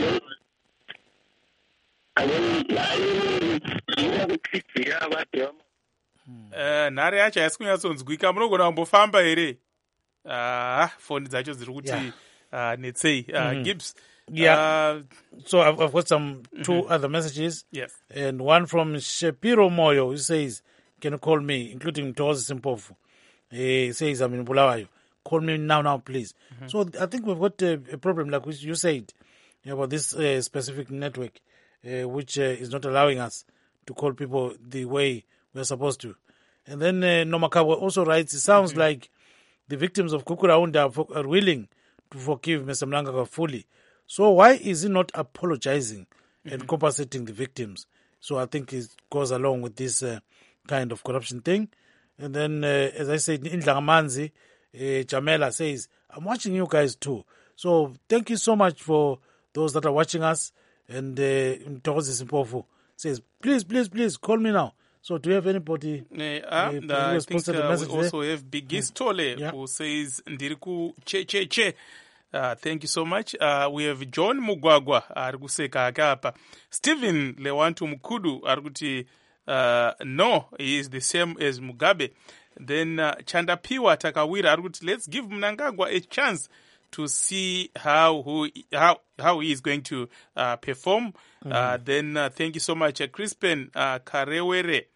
Nhare yacho haisi kunyatsonzwika, munogona kumbofamba here? Phone dzacho dziri kuti netsei. Gibbs. Yeah. So I've got some two other messages. Yes. And one from Shapiro Moyo, who says, can you call me, including Mtozi Simpofu. He says, I'm in Bulawayo. Call me now, please. So I think we've got a problem, like you said, about this specific network, which is not allowing us to call people the way we're supposed to. And then Nomakawa also writes, it sounds like the victims of Kukuraunda are willing to forgive Mr. Mnangagwa fully. So why is he not apologizing and compensating the victims? So I think it goes along with this kind of corruption thing. And then, as I said, Indlangamanzi, Jamela says, I'm watching you guys too. So thank you so much for those that are watching us. And Mtozi Simpofu says, please, call me now. So do you have anybody I think we also have Bigis Tole who says, Ndiriku che. Thank you so much. We have John Mugwagwa arikuseka akapa. Stephen Lewantu Mkudu arikuti no, he is the same as Mugabe. Then Chandapiwa Takawira arikuti let's give Mnangagwa a chance to see how he is going to perform. Then thank you so much, Crispin Kawarewere.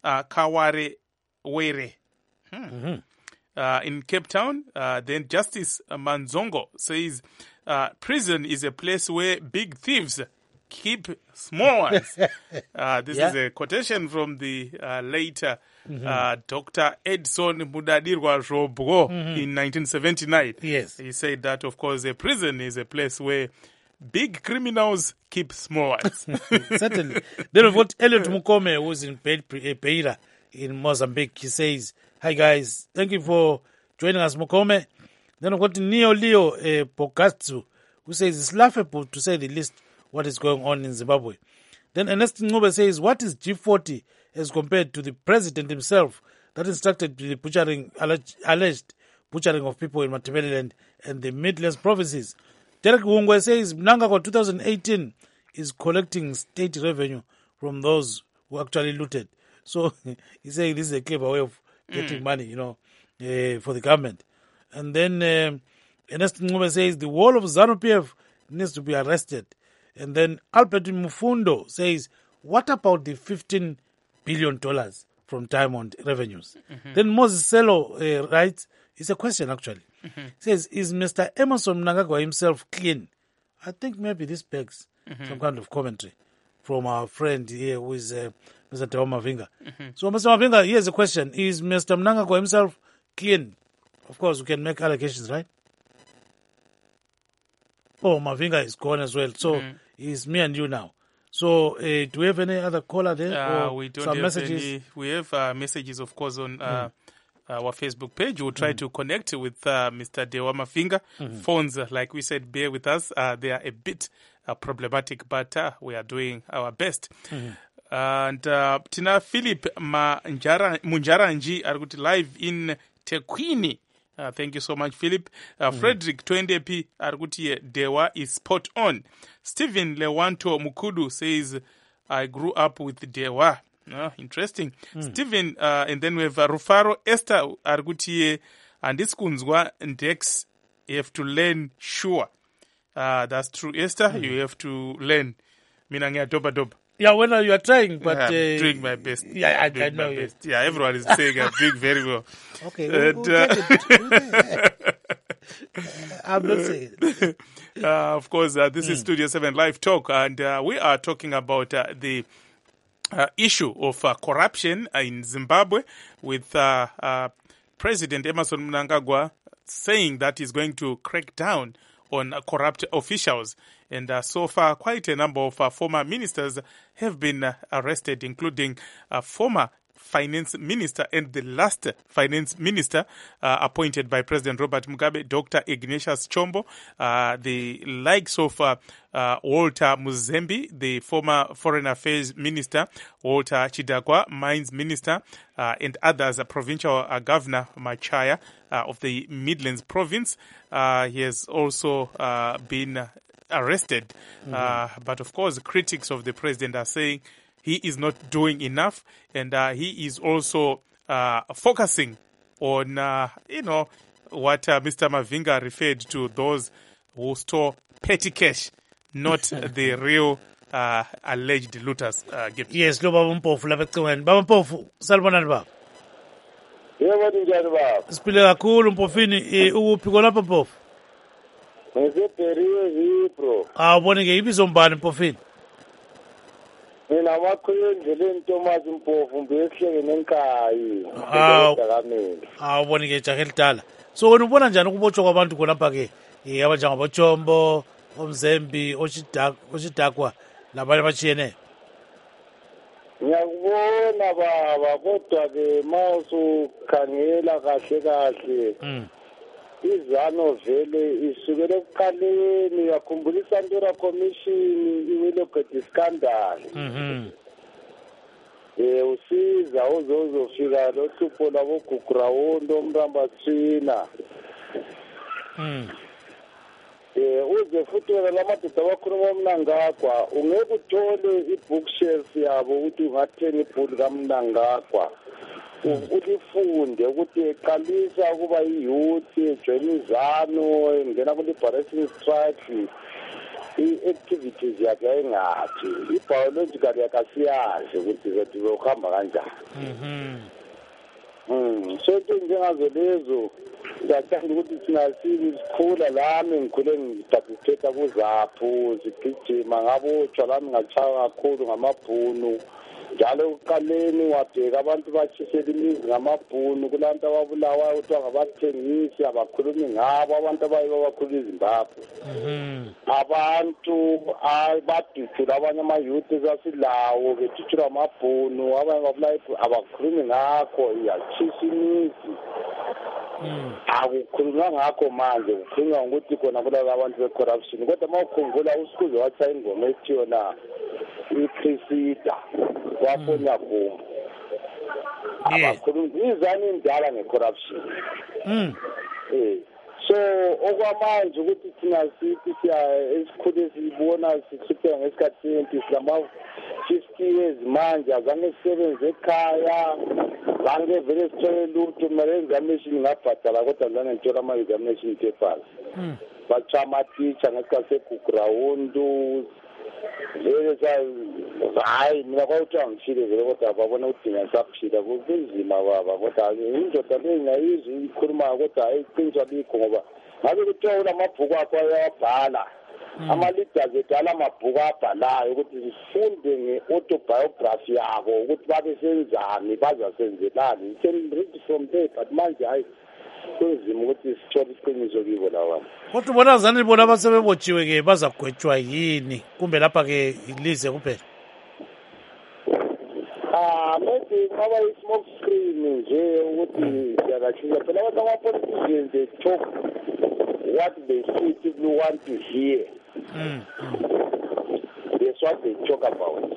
In Cape Town, then Justice Manzongo says, prison is a place where big thieves keep small ones. This is a quotation from the later Dr. Edson Mudadirwa Robgo in 1979. Yes. He said that, of course, a prison is a place where big criminals keep small ones. Certainly. Then we've got Elliot Mukome, who's in Beira in Mozambique. He says, hi guys, thank you for joining us, Mukome. Then we've got Neo Leo Bogatsu, who says it's laughable to say the least what is going on in Zimbabwe. Then Ernest Ngube says, what is G40 as compared to the president himself that instructed the butchering, alleged butchering of people in Matabeleland and the Midlands provinces? Derek Wungwe says Mnangagwa 2018 is collecting state revenue from those who actually looted. So he's saying this is a clever way of getting money, for the government. And then Ernest Ngube says the wall of ZANU-PF needs to be arrested. And then Albert Mufundo says, what about the $15 billion from Diamond revenues? Then Moses Selo writes, it's a question actually. Says, is Mr. Emerson Mnangagwa himself clean? I think maybe this begs some kind of commentary from our friend here who is Mr. Teo Mavinga. So Mr. Mavinga, here's a question. Is Mr. Mnangagwa himself clean? Of course, we can make allegations, right? Oh, Mavinga is gone as well. So it's me and you now. So do we have any other caller there? We don't some have messages? any. We have messages, of course, on our Facebook page. We'll try to connect with Mr. Dewa Mavinga. Phones, like we said, bear with us. They are a bit problematic, but we are doing our best. And Tina Philip Munjaranji are live in Tekwini. Thank you so much, Philip. Frederick Twendepi Arguti Dewa is spot on. Stephen Lewanto Mukudu says, I grew up with Dewa. Interesting. Stephen, and then we have Rufaro Esther Arguti and this Kunzwa Dex. You have to learn, sure. That's true, Esther. You have to learn. Minangia doba doba. Yeah, well, you are trying, but... I'm doing my best. Yeah, I know. Best. Yeah, everyone is saying I'm doing very well. Okay, we'll take it. I'm not saying it. Of course, this is Studio 7 Live Talk, and we are talking about the issue of corruption in Zimbabwe with President Emerson Mnangagwa saying that he's going to crack down on corrupt officials. And so far, quite a number of former ministers have been arrested, including former finance minister and the last finance minister appointed by President Robert Mugabe, Dr. Ignatius Chombo, the likes of Walter Muzembi, the former foreign affairs minister, Walter Chidagwa, mines minister, and others, provincial governor Machaya of the Midlands province. He has also been arrested. But of course, critics of the president are saying he is not doing enough, and he is also focusing on, what Mr. Mavinga referred to, those who store petty cash, not the real alleged looters. Yes, lo Baba Mpofu lapha ecingweni. Baba Mpofu, salibonani baba? Yebo njani baba? Siphile kakhulu Mpofini, uphi khonapha Mpofu? Ngisebheriwe Hipro. Awubone ke ibizo mbani Mpofini? Mina amakhoyo endleleni Thomas Mpofu ngiyehleke nenkayi. Awubone ke jahe lidala. So wena ubona njani ukubotshwa kwabantu khonapha ke? Abanjengabotshombo, omzembi, oshidakwa labanye abatshiyeneyo. Ngiyakubona baba, kodwa ke mawusukhangela kahle izano vele isukele ekuqaleni yakhumbula iSantora Commission iwelogate scandal. Usiza uzofika lo hlupho labo Gugrawondo Mrambathina. Uze futhi wena lamadoda abakhuluma uMnangagwa ungeke uthole ibookshelf yabo ukuthi ungathenga ibhuku kaMnangagwa ulifunde ukuthi eqalisa ukuba iyouth ejoyina izano engena kwi-liberation strike i-activities yakhe ayingathi i-biological yakhe asiyazi ukuthi zethu zokuhamba kanjani. So into njengazo lezo ngiyathanda ukuthi thina sikhula lami ngikhule ngiparticipate kuzaphu sigijima ngabotshwa lami ngachaya kakhulu ngamabhunu njalo ekuqaleni wabheka abantu batshisela imizi ngamabhunu kulantu ababulawayo kuthiwa ngabathengisi abakhulumi ngabo abantu abayibo abakhuluma iZimbabwe. Abantu badutshula abanye amayouth esasilawo betutshula amabhunu abanye babulayo abakhulumi ngakho yatshisa imizi. Akukhulunywa ngakho manje kukhulunywa ngokuthi khona kulala abantu be-corruption kodwa uma ukhumbula uSikhuze watshaya ingoma ethi yona iChrisida wafonya bomu abakhulumi izani indala nge-corruption. So okwamanje ukuthi thina sithi siya esikhule sibona sihlupheka ngesikhathi sempilo silama-50 years manje azange sisebenze ekhaya zange vele sithole lutho kumele examination ngabhadala kodwa zange ngithola ama-examination papers batshaya amatitsha ngesikhathi segugurawundu vele hayi mina kwakuthiwa ngishile vele kodwa babona ukuthi ngisaphila kunzima baba kodwa indoda leyo ngiyayizwa ikhulumayo kodwa hayi iqiniso alikho ngoba ngabe kuthiwa ulamabhuku akho ayawabhala ama-leaders edala amabhuku abhalayo ukuthi sifunde nge-autobiography yabo ukuthi babe senzani bazasenzelani. You can read from there but manje hayi kunzima ukuthi sithole isiqiniso kibo lawana. Kodwa ubona zani bona abasebebotshiwe-ke bazagwetshwa yini kumbe lapha-ke lize kuphela? Maybe ngaba i-smoke screen nje ukuthi siyakashisa phela abantu ama-politicians they talk what they see people want to hear. That's what they talk about.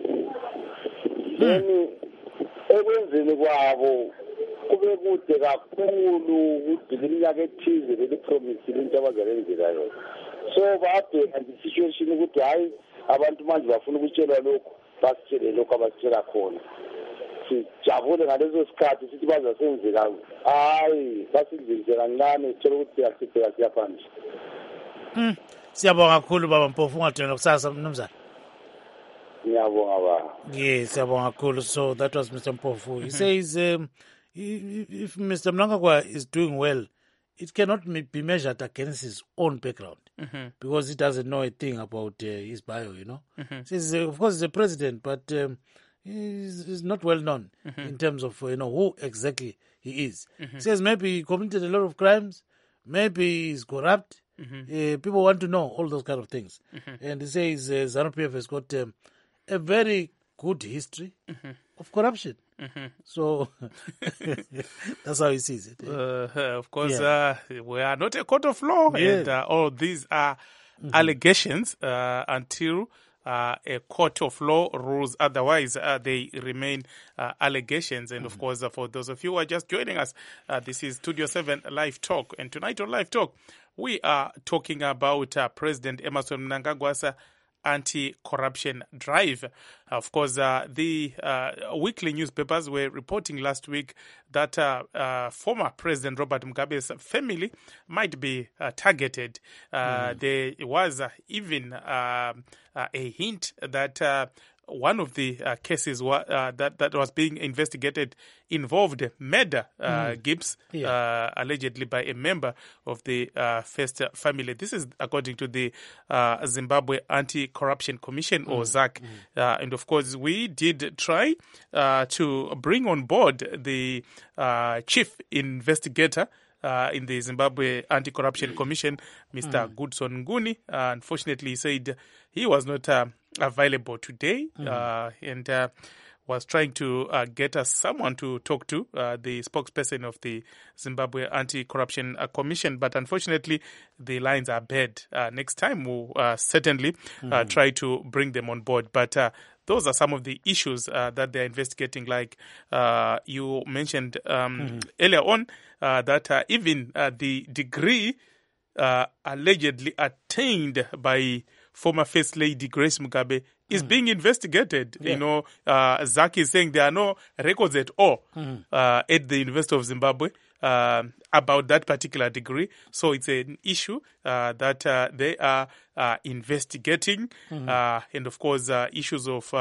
Then ekwenzeni kwabo kube kude kakhulu ukuthi iminyaka ethize belipromisile into abazalenzela yona. So babheka nge-situation ukuthi hayi abantu manje bafuna ukutshelwa lokhu basitshele lokhu abasitshela khona. Sijabule ngalezo sikhathi sithi bazasenzela hayi basidlise kancane sithole ukuthi siyasibheka siyaphambili. Siyabonga kakhulu baba Mpofu ungadinela kusasa mnumzana. Ngiyabonga baba. Yes, siyabonga kakhulu. So that was Mr. Mpofu. He says if Mr. Mnangagwa is doing well, it cannot be measured against his own background because he doesn't know a thing about his bio, you know. Says, of course, he's a president, but he's not well known in terms of, who exactly he is. Says maybe he committed a lot of crimes, maybe he's corrupt. People want to know all those kind of things. And he says ZANU-PF has got a very good history of corruption. So that's how he sees it. Of course, we are not a court of law, and all these are allegations until a court of law rules otherwise. They remain allegations. And of course, for those of you who are just joining us, this is Studio 7 Live Talk. And tonight on Live Talk, we are talking about President Emmerson Mnangagwa's anti-corruption drive. Of course, the weekly newspapers were reporting last week that former President Robert Mugabe's family might be targeted. There was even a hint that one of the cases that was being investigated involved murder, Gibbs, allegedly by a member of the First family. This is according to the Zimbabwe Anti-Corruption Commission, or ZAC. And of course, we did try to bring on board the chief investigator in the Zimbabwe Anti-Corruption Commission, Mr. Goodson Nguni. Unfortunately, he said he was not available today and was trying to get us someone to talk to, the spokesperson of the Zimbabwe Anti-Corruption Commission. But unfortunately, the lines are bad. Next time, we'll certainly try to bring them on board. But those are some of the issues that they're investigating. Like you mentioned earlier on, that even the degree allegedly attained by former First Lady Grace Mugabe is being investigated. You know, ZAC is saying there are no records at all at the University of Zimbabwe about that particular degree. So it's an issue that they are investigating. And of course, issues of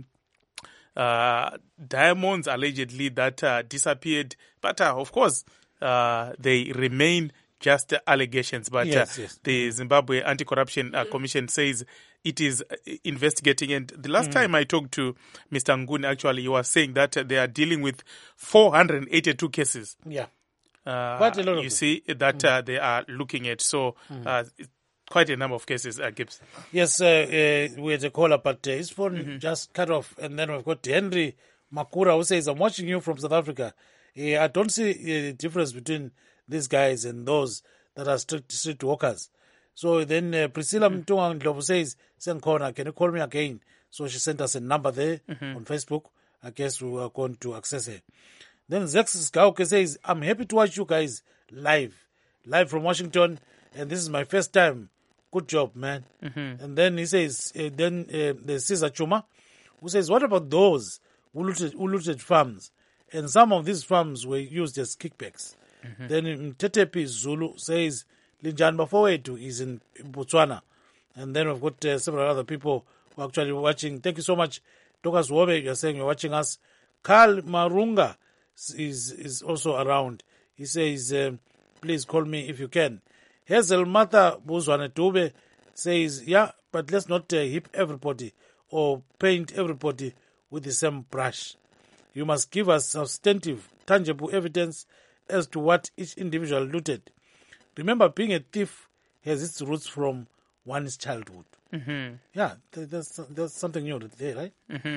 diamonds allegedly that disappeared. But of course, they remain just allegations. But the Zimbabwe Anti-Corruption Commission says it is investigating. And the last time I talked to Mr. Nguni, actually, he was saying that they are dealing with 482 cases. Yeah. Quite a lot of you see that they are looking at. So quite a number of cases, Gibbs. Yes, we had a caller, but his phone just cut off. And then we've got Henry Makura, who says, I'm watching you from South Africa. I don't see the difference between these guys and those that are street walkers. So then Priscilla Mtunga Ndlovu says, Senkona, can you call me again? So she sent us a number there on Facebook. I guess we are going to access her. Then Zex Skauke says, I'm happy to watch you guys live from Washington, and this is my first time. Good job, man. And then he says, there's Cesar Chuma, who says, what about those who looted farms? And some of these farms were used as kickbacks. Then Tetepi Zulu says, Linjan Bafowetu is in Botswana. And then we've got several other people who are actually watching. Thank you so much. Dokas Wobe, you're saying you're watching us. Carl Marunga is also around. He says, please call me if you can. Hazel Mata Buzwane Tube says, yeah, but let's not hip everybody or paint everybody with the same brush. You must give us substantive, tangible evidence as to what each individual looted. Remember, being a thief has its roots from one's childhood. Yeah, there's something new there, right?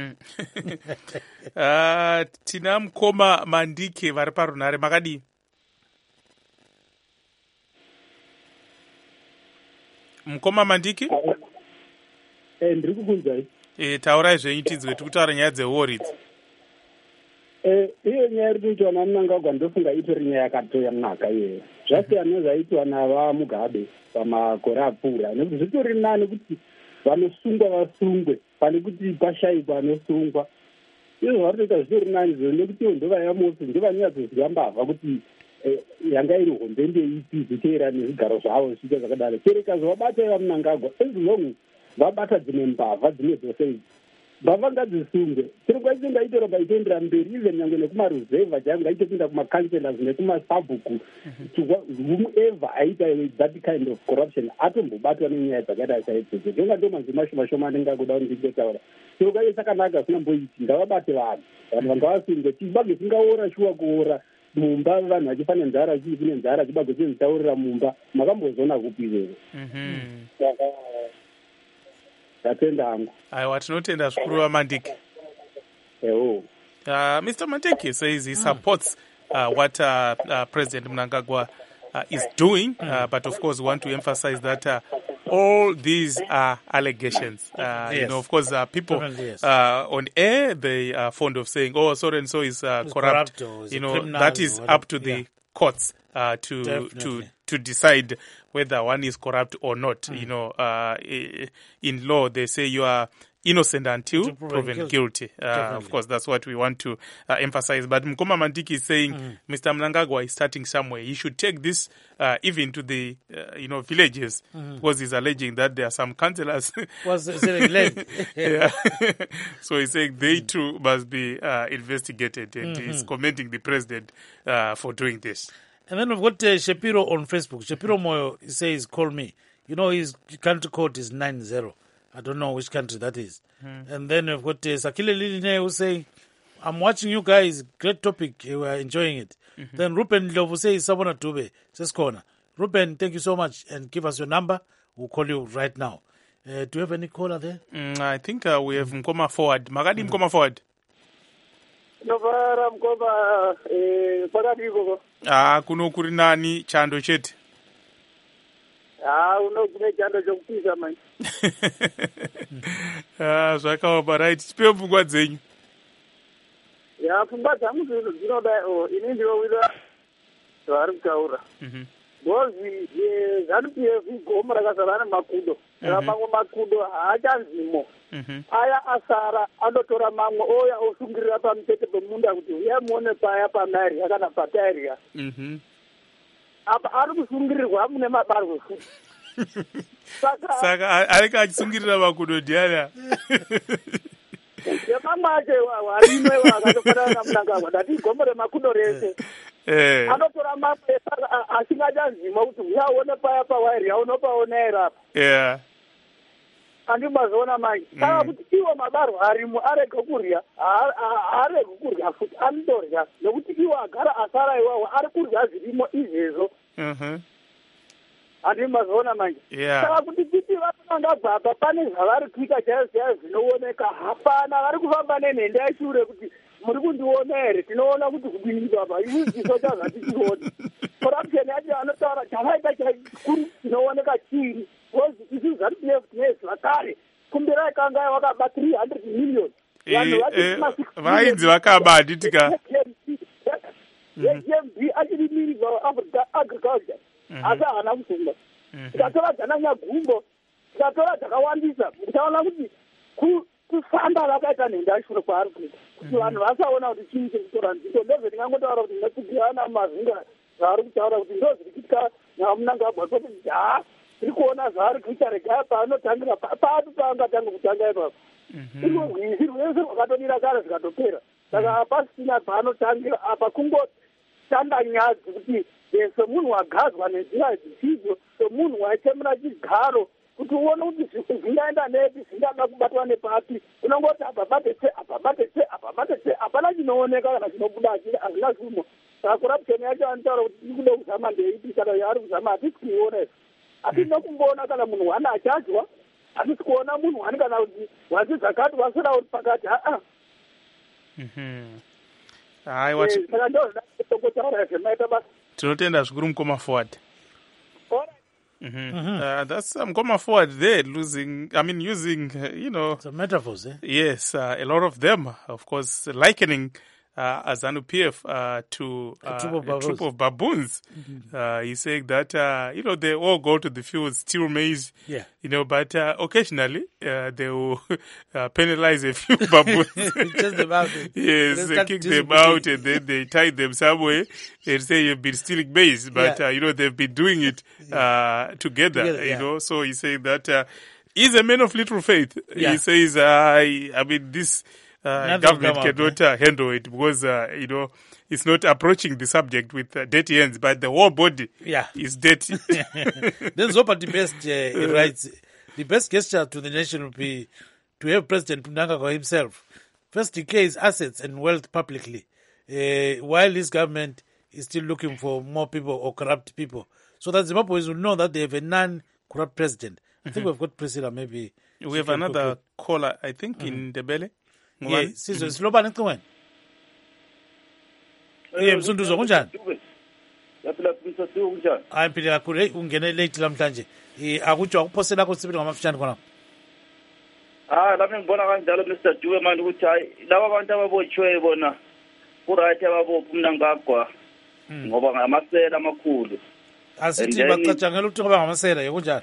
Tina Mkoma Mandike vari parunare makadi. Mkoma Mandike? Ndiri kukunzai. Taurai zvenyu tidzwe tikutaura nyaya dzewori idzi. Iyo nyaya iri kuitwa naMnangagwa ndofunga itori nyaya yakatoyanaka iyoyo. Zvasiyana nezvaitwa navaMugabe pamakore apfuura. Nekuti zvitori nani kuti vanosungwa vasungwe pane kuti pashayikwa anosungwa. Izvo zvaritoita zvitori nani izvo nekuti iyo ndova yaMosi ndovanyazoziva mbavha kuti yanga iri hombende ipi zvichera nezvigaro zvavo zviita zvakadaro. Cherekazo vabata vaMnangagwa as long vabata dzimwe mbavha dzimwe dzose idzi. Mbavha ngadzisungwe. Chirongwa icho ngaitora paitendera mberi even nyange nekumaruzevha chaivo ngaitopinda kumakanselas nekumasabhuku. Whomever aita that kind of corruption atombobatwa nenyaya dzakaita saidzodzo. Ndonga ndomanzi mashoma anenge akuda kuti ndingotaura. Chirongwa icho chakanaka asinamboiti ngavabate vanhu. Vanhu vangavasunge. Chibage chingaora shuwa kuora. Mumba vanhu vachifane nzara chii kune nzara chibage chinotaurira mumba. Makambozona kupi izvozvo? Tatenda hangu. Aiwa, tinotenda zvikuru vaMandike. Mr. Mandike says he supports what President Mnangagwa is doing, but of course we want to emphasize that all these are allegations. Yes. You know, of course, people on air, they are fond of saying, oh, so and so is corrupt. You know, that is up to the courts to decide whether one is corrupt or not. You know, in law, they say you are innocent until proven guilty. Of course, that's what we want to emphasize. But Mkoma Mandike is saying Mr. Mnangagwa is starting somewhere. He should take this even to the villages, because he's alleging that there are some councillors. So he's saying they too must be investigated, and he's commending the president for doing this. And then we've got Shapiro on Facebook. Shapiro Moyo says, call me. You know, his country code is 90. I don't know which country that is. And then we've got Sakile Liline who say, I'm watching you guys. Great topic. We are enjoying it. Then Ruben Lovu says, Sabona Tube. Says corner. Ruben, thank you so much. And give us your number. We'll call you right now. Do you have any caller there? I think we have Mkoma forward. Magadi Mkoma forward. Novara Mkoma pakati koko. Kuno kuri nani chando chete. Unogune chando chokupisa manje. Zvakaoma, right. Tipewo pfungwa dzenyu. Pfungwa dzangu dzinoda ini ndinowida zvaari kutaura. Because ZANU-PF igoma rakazara nemakudo. Mamwe makudo haachanzimo. Aya asara anotora mamwe oya osungirira pamutete pemunda kuti uya muone paya pamaria kana pataria. Apa ari kusungirirwa mune mabarwe futi. Saka areka achisungirira makudo ndiana. Yamama ache warimwe wakatofanana naMnangagwa ndati igombo remakudo rese. Anotora mamwe asingachanzima kuti uyaone paya pawairi yaunopaona here apa. andimazoona manje saka kuti iwo mabarwa arimo arege kurya arege kurya futi anondorya nokuti iwo agara asara iwawo ari kurya zvirimo izvezvo andimazoona manje saka kuti titi vanonanga baba pane zvavari kuita chaizvo zvinooneka hapana vari kufamba nenhende yashure kuti muri kundiona here tinoona kuti kudini baba iziso chazvatichiona corruption yacho anotaura chavaita chakuru chinooneka chiri because isi ZANU-PF tinezvakare kumbirai kanga vakaba 300 million vainzi vakaba handitika GMB achiri minister of agriculture asi haana kusunga tikatora dzananyagumbo tikatora dzakawandisa tikaona kuti kufamba vakaita nhenda yashure kwaari kuita kuti vanhu vasaona kuti chii chekutora nzito ndozve ndingangotaura kuti ndakugirana mazinga zvaari kutaura kuti ndo zviri kuitika namunangagwa kuti tiri kuona zvaari kuita regai paanotangira pati paangatanga kutanga ipapo iro rwizi rwese rwakatodira kare zvikatopera saka hapasina paanotangira apa kungotanga nyadzi kuti semunhu wagadzwa nenzira dzisidzo semunhu waitemera chigaro kuti uone kuti zvingaenda nepi zvingada kubatwa nepapi unongoti apabatese hapana chinooneka kana chinobuda hazvina zvimo saka corruption yacho anotaura kuti iri kuda kuzama ndeiti kana yaari kuzama hatisi kuiona izvo hatina kumboona kana munhu wani achadya hatisi kuona munhu wani kana kuti wasi zvakati wasora uri pakati saka ndozvinatokotaura zvemaita basa tinotenda zvikuru mukoma forward. That's Mkoma Forward there using some metaphors. Yes, a lot of them, of course, likening ZANU-PF to a troop of baboons. He's saying that they all go to the field, steal maize. But occasionally they will penalize a few baboons. Just them out. Yes, they kick them out and then they tie them somewhere and say you've been stealing maize, but they've been doing it together. So he's saying that he's a man of little faith. He says, this government cannot handle it because, it's not approaching the subject with dirty hands, but the whole body is dirty. Then Zopa the best writes, the best gesture to the nation would be to have President Mnangagwa himself first declare his assets and wealth publicly, while his government is still looking for more people or corrupt people, so that Zimbabweans will know that they have a non-corrupt president. I think we've got Priscilla, maybe. We have another caller, I think, in Ndebele. Sizwe siloba nicingweni. Msunduzo kunjani? Yaphila kumisa siwo kunjani? Ayiphile kakhulu ungene late namhlanje. Akutsho akuphosela ko sibili ngamafishane khona. Lami ngibona kanjalo Mr. Dube manje ukuthi hayi laba abantu ababotshwe bona kuright ababopha Mnangagwa ngoba ngamasela amakhulu. Asithi bacatshangela ukuthi ngoba ngamasela yekunjani?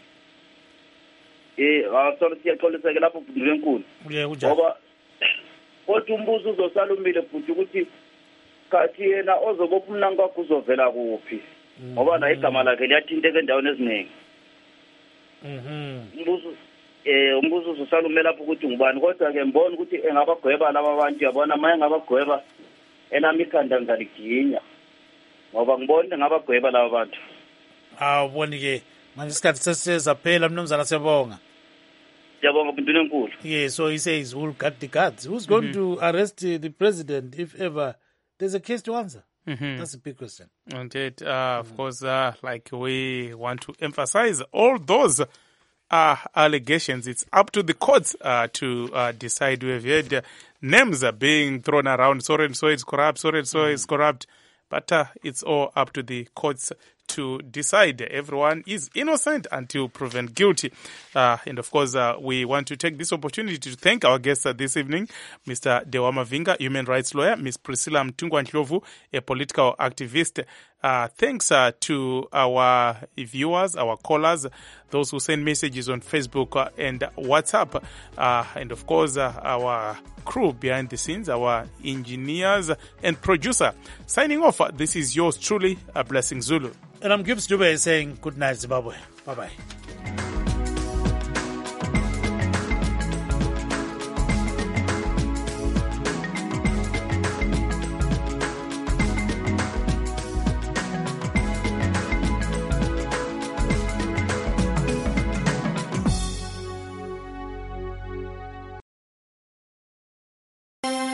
Awasolo siyaxolisa ke lapho Bhundule enkulu. Kunjani? Ngoba kodwa umbuzo uzosala umile futhi ukuthi kathi yena ozobopha Mnangagwa uzovela kuphi ngoba la igama lakhe liyathinteka endaweni eziningi. Umbuzo uzosala umile lapho ukuthi ngubani kodwa ke mbona ukuthi engabagweba laba bantu yabona maye ngabagweba enami ikhanda ngaliginya ngoba ngibona ngabagweba laba bantu. Awuboni ke manje isikhathi sesizaphela mnumzana Siyabonga. Yeah, so he says who'll cut the cards. Who's going to arrest the president if ever there's a case to answer? That's a big question. Indeed, of course, like we want to emphasize all those allegations. It's up to the courts to decide. We've heard names being thrown around. So and so is corrupt. So and so is corrupt. But it's all up to the courts to decide. Everyone is innocent until proven guilty. And of course, we want to take this opportunity to thank our guests this evening, Mr. Dewa Mavinga, human rights lawyer, Ms. Priscilla Mtungwa-Ndlovu, a political activist. Thanks to our viewers, our callers, those who send messages on Facebook and WhatsApp. And of course, our crew behind the scenes, our engineers and producer. Signing off, this is yours truly, a Blessing Zulu. And I'm Gibbs Dube saying good night, Zimbabwe. Bye-bye.